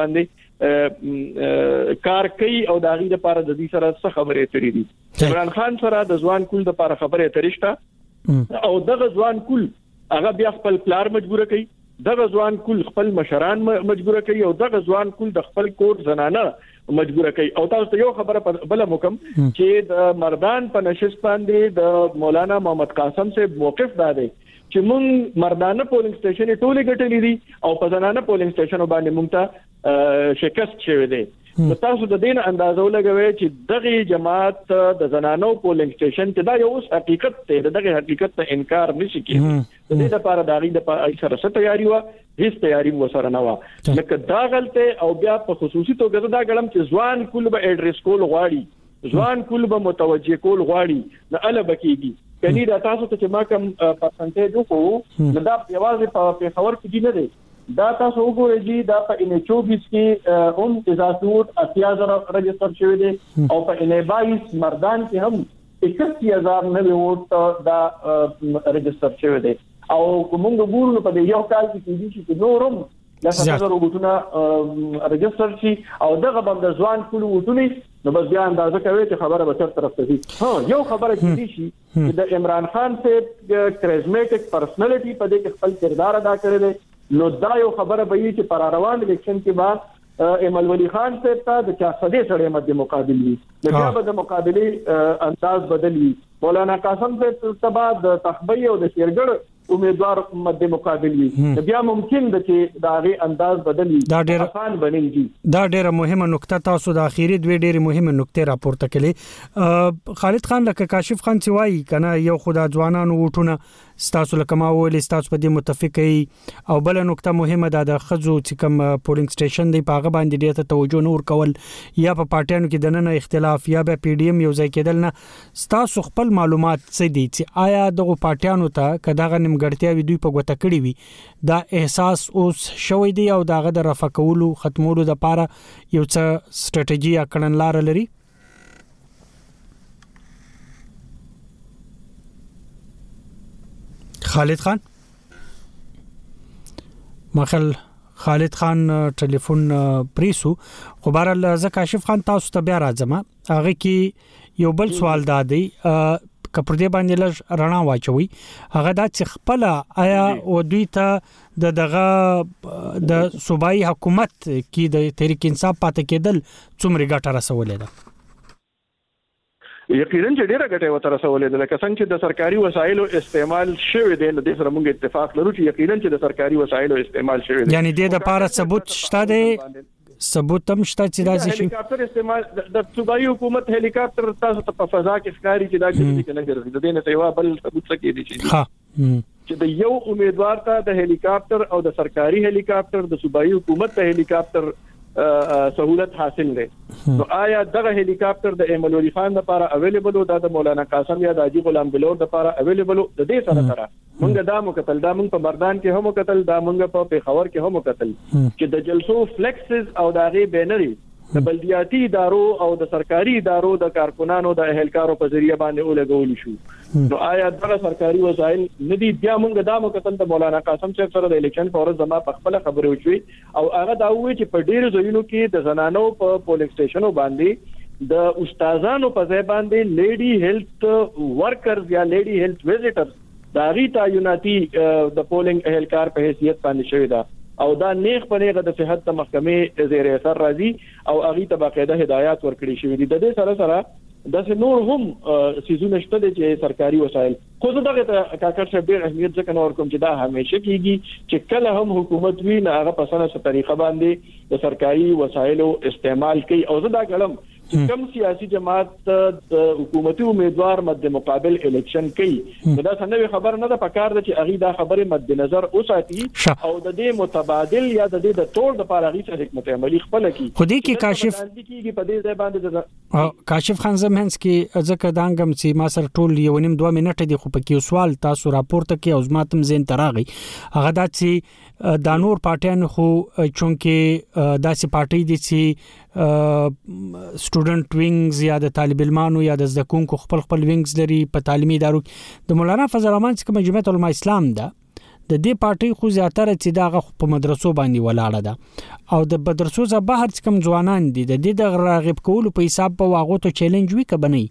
باندې کار کوي او د هغه د پاره د دې سره څه خبره اترې دي عمران خان سره د ځوان کل د پاره خبره اترشتا او دغه ځوان کل هغه بیا خپل پلار مجبور کوي دغه ځوان کل خپل مشران مجبور کوي او دغه ځوان کل د خپل کور زنانه مجبور کوي او تاسو ته یو خبره بل مکم چې د مردان په نشست باندې د مولانا محمد قاسم سے موقف دادي چې مونږ مردانه پولینګ سټیشن ټولې ګټلې دي او په زنانه پولینګ سټیشن باندې مونږ ته شکست شوی دی نو تاسو د دین اندازو لګوي چې دغه جماعت د زنانو پولینګ سټیشن ته دا یو حقیقت دی دغه حقیقت ته انکار نشي کېږي د دې لپاره د هغه د سره تیاری و هیڅ تیاری و سره نه و لکه دا غلطه او بیا په خصوصي توګه دا ګلم چې ځوان کول به اډریس کول غواړي ځوان کول به متوجه کول غواړي نه اله بکیږي کني دا تاسو ته چې ما کوم پرسنټیج وکړو نو دا یوازې په خبر کې دی نه دی دا تاسو وګورئ چې دا په ان چوبیس کې اون اضافوت اتیا زره رجستر شوی دی او په ان بایس مردان کې هم اکسي هزار نه ووټ دا رجستر شوی دی او کومه ګورو په یو کال کې دي چې نورم لکه هغه وګورونه رجستر شي او دغه باندې ځوان کول وټونی نو بس بیا اندازه کوي چې خبره به تر طرف ته دي ها یو خبره کې دي چې د عمران خان سے کرزمیټک پرسنالټي په دې کې خپل کردار ادا کړی دی نو دا یو خبره به وي چې پر روان الیکشن کې بعد ایمل ولی خان سے ته د چا صدې سره مد مقابل وي بیا به د مقابله انداز بدلی مولانا قاسم سے تبا د تخبی او د شیرګړ امیدوار مد مقابل وي بیا ممکن ده چې دا غي انداز بدلی آسان بنېږي دا ډیره مهمه نقطه تاسو د اخیری دوی ډیره مهمه نقطه راپورته کړي خالد خان لکه کاشف خان سوای کنه یو خدا ځوانانو وټونه ستاسو لکه ما ویل ستاسو په دې متفقې او بل نقطه مهمه ده د خزو چې کوم پولینګ سټیشن دی پاغه باندې ډیره توجه نور کول یا په پارټیانو کې د نن اختلاف یا به پی ډی ایم یو ځای کېدل نه ستاسو خپل معلومات څه دي چې آیا دغه پارټیانو ته کداغه ګړتیاوي دوی په ګوته کړی وي دا احساس اوس شوی دی او داغه د رفع کولو ختمولو د لپاره یو څه ستراتیژي یا کړنلار لري خالد خان مخل خالد خان ټلیفون پریسو خو بهرال ز کاشف خان تاسو ته بیا راځم هغه کې یو بل سوال دادی کپر دې باندې لږ رڼا واچوي هغه د خپل آیا او دوی ته د دغه د صوبایي حکومت کې د تحریک انصاف پاتې کېدل څومره ګټه رسولې ده یقینا چې ډیره ګټه وته رسولې ده لکه څنګه چې د سرکاري وسایلو استعمال شوی دی نو د سره موږ اتفاق لرو چې یقینا چې د سرکاري وسایلو استعمال شوی دی یعنی د لپاره ثبوت شته دی ثبوت هم شته چې دا شي هلیکاپټر استعمال د صوبایي حکومت هلیکاپټر تاسو ته په فضا کې ښکاری چې دا کې نه ګرځي د دې نه سیوا بل ثبوت څه کې دي چې ها چې د یو امیدوار ته د هلیکاپټر او د سرکاري هلیکاپټر د صوبایي حکومت ته هلیکاپټر سہولت حاصل ده نو آیا دغه هلیکاپټر د ایمل ولی خان لپاره اویلیبل او د مولانا قاسم یا د حاجی غلام بلور لپاره اویلیبل د دې سره سره مونږ دا مکتل دا مونږ په مردان کې هم مکتل دا مونږ په پیښور کې هم مکتل چې د جلسو فلیکسز او د غي بینري د بلدیاتي ادارو او د سرکاري ادارو د کارکونانو د اهلکارو په ذریعہ باندې ولګول شو نو آیا دغه سرکاري وسایل ندي بیا مونږ دا مکتل د مولانا قاسم صاحب سره د الیکشن فورز زما په خپل خبرې وشوي او هغه دا وایي چې په ډیرو ځایونو کې د زنانو په پولینګ سټیشنو باندې د استادانو په ځای باندې لیډي هیلث ورکرز یا لیډي هیلث ویزیټرز دا غي تعیناتي د پولینګ اهلکار په حیثیت باندې شوی دا او دا نیغ په نیغه د صحت محکمې زیر اثر راځي او اغي ته باقاعده هدایات ورکړي شوی دي د دې سره سره د نور هم سيزونه شته چې سرکاري وسایل خو دغه کاکړ شه ډېر اهمیت ځکه نور کوم چې دا همیشه کیږي چې کله هم حکومت وی نه هغه په سنه طریقه باندې د سرکاري وسایلو استعمال کوي او زه دا کلم کم سیاسي جماعت د حکومتي امیدوار مد مقابل الیکشن کوي دا څنګه خبر نه ده پکار ده چې اغي دا خبره مد نظر اوساتي او د دې متبادل یا د دې د تور د پاره غي څه حکمت عملی خپل کی خودي کې کاشف کیږي په دې ځای باندې کاشف خان زمهنس کې ځکه دانګم چې ما سره ټول یو نیم دوه منټه دی خو پکې سوال تاسو راپورته کې او زماتم زین تراغي هغه دا چې د نور پارټیان خو چونکه داسې پارټي دي چې سټوډنټ وینګز یا د طالب علمانو یا د زکونکو خپل خپل وینګز لري په تعلیمي ادارو د مولانا فضل الرحمن څخه جمعیت علماء اسلام ده د دې پارټي خو زیاتره چې داغه په مدرسو باندې ولاړه ده او د مدرسو ز بهر څخه ځوانان دي د دې د راغب کولو په حساب په واغو ته چیلنج وی کبني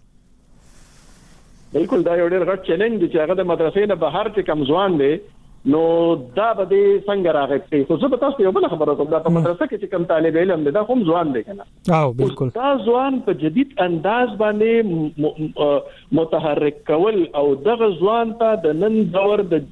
بالکل دا یو ډېر غټ چیلنج دی چې هغه د مدرسې نه بهر چې کم ځوان دي نو دا به څنګه راغی خو زه به تاسو یو بل خبره کوم دا په مدرسه کې چې کم طالب علم دی دا هم ځوان دی کنه او بالکل دا ځوان په جدید انداز باندې متحرک کول او دغه ځوان ته د نن دور د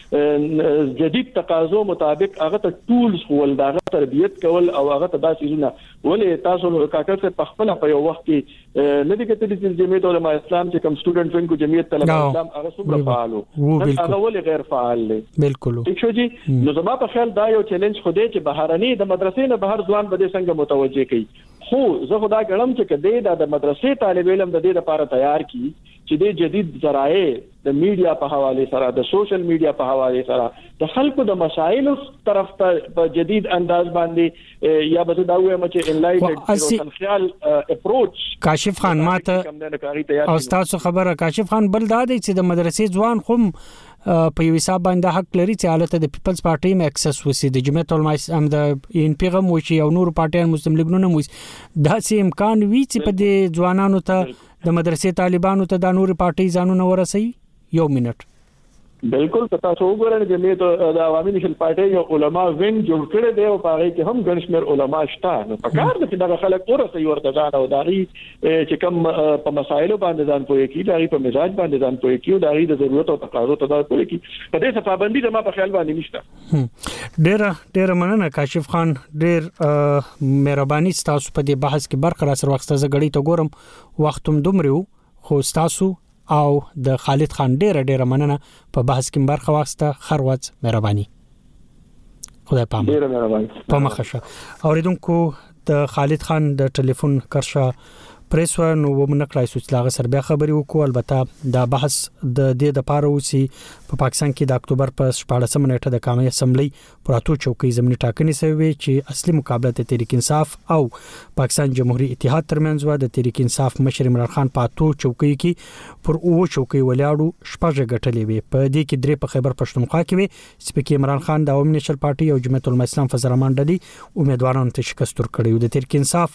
جدید تقاضو مطابق هغه ته ټولز ول دغه تربیت کول او هغه ته داسې نه ولې تاسو کاکړ څخه په خپل په یو وخت کې نه دي کتلې چې جمعیت علماء اسلام چې کم سټوډنټ وینګو جمعیت طلبه اسلام هغه څومره فعالو هغه ولې غیر فعال دي بالکل ٹھیک شو جی نو زما په خیال دا یو چیلنج خو دې چې بهرني د مدرسې نه بهر ځوان بده څنګه متوجه کړي خو زه خدا ګړم چې کده د مدرسې طالب علم د دې لپاره تیار کی چې د جدید ذرایع د میډیا په حواله سره د سوشل میډیا په حواله سره د خلکو د مسایلو طرف ته په جدید انداز باندې یا به دا وایم چې انلایټډ خیال اپروچ کاشف خان ماته او تاسو خبره کاشف خان بل دا دی چې د مدرسې ځوان خو په یو حساب باندې حق لري چې حالت د پیپلز پارټي م اکسس وسی د جمعیت علماء اسلام د ان پیغام وشي او نور پارټیان مسلم لیګونه مو دا سه امکان وی چې په دې ځوانانو ته د مدرسې طالبانو ته د نور پارټي ځانونه ورسي یو منټ بالکل پتا څو وګورئ چې مې د عوامي نشل پارټي او علما وین جوړ کړي دی او پاره کې هم ګڼشمیر علما شته نو پکار د دغه خلک ورته ورته ځان او داري چې کوم په مسایلو باندې ځان پوي کی داري په مزاج باندې ځان پوي کی او داري د ضرورت او تقاضا ته ځان پوي کی په دې څه پابندي د ما په خیال باندې نشته ډېر ډېر مننه کاشف خان ډېر مهرباني تاسو په دې بحث کې برخه را سره وخت ته غړي ته ګورم وختم دومره خو تاسو او د خالد خان ډېر ډېر مننه په بحث کې برخه واخسته خروت مهرباني خدای پام ډېر مهرباني په مخشه اوریدونکو د خالد خان د ټلیفون کرشه پریس و نو ومنکړای سوچ لاغه سر بیا خبري وکړو البته دا بحث د دې د پاره وسی په پاکستان کې د اکتوبر په شپږم نیټه د قومي اسمبلی پراتو چوکۍ زمینی ټاکنې سوي چې اصلي مقابله ته تحریک انصاف او پاکستان جمهوریت اتحاد ترمنځ و د تحریک انصاف مشر عمران خان پاتو چوکۍ کې پر او چوکۍ ولاړو شپږ غټلې وي په دې کې درې په خیبر پښتونخوا کې وي چې عمران خان د عوامي نشل پارټي او جمعیت علماء اسلام فضل الرحمن ډلې امیدوارانو ته شکست ورکړي د تحریک انصاف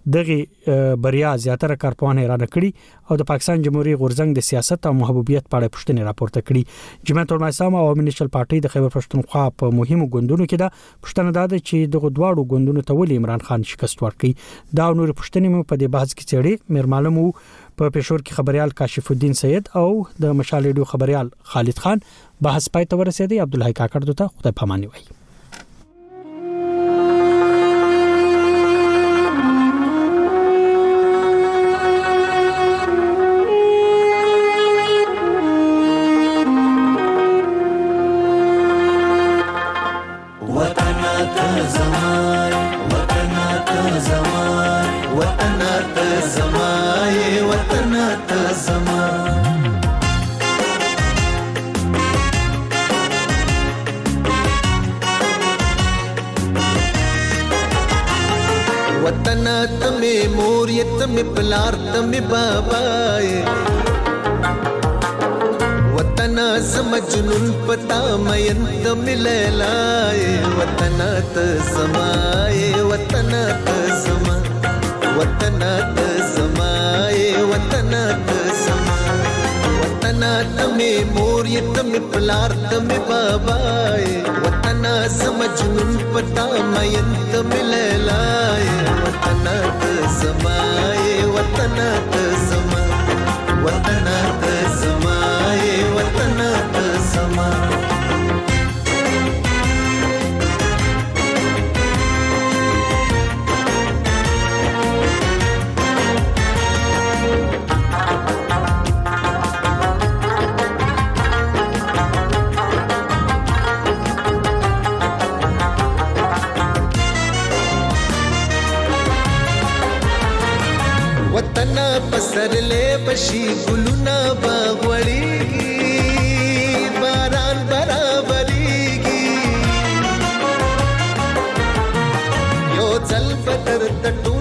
دغه بریا زیاتره کارپوهان اعلان کړي او د پاکستان جمهوریت غورځنګ د سیاست او محبوبیت په اړه پوښتنې راپورته کړي جمعیت علماء اسلام او عوامي نشل پارټي د خیبر پښتونخوا په مهمو ګوندونو کې دا پوښتنه ده چې دغه دواړو ګوندونو ته ولې عمران خان شکست ورکړي دا نور پوښتنې مو په دې بحث کې چېړي مېر معلومو په پېښور کې خبريال کاشف الدین سید او د مشال ریډیو خبريال خالد خان بحث پای ته ورسېدی عبدالحی کاکړ ته خدای پاماني وایي वतन तमे मोरियत में पलार तमे बाबाए वतन समझनुन पता मयन तमे लैलाए वतन त समाए वतन त समा वतन त समाए वतन त समा वतन तमे मोरियत یې ته مې پلار ته مې بابا یې وطنه زه مجنون پتا مین ته مې لیلا یې وطنه ته زما یې وطنه ته زما وطنه ته زما یې وطنه ته زما وطن پسرلې بشي ګلونه باغوړيږي باران برابرېږي یو ځل بدر د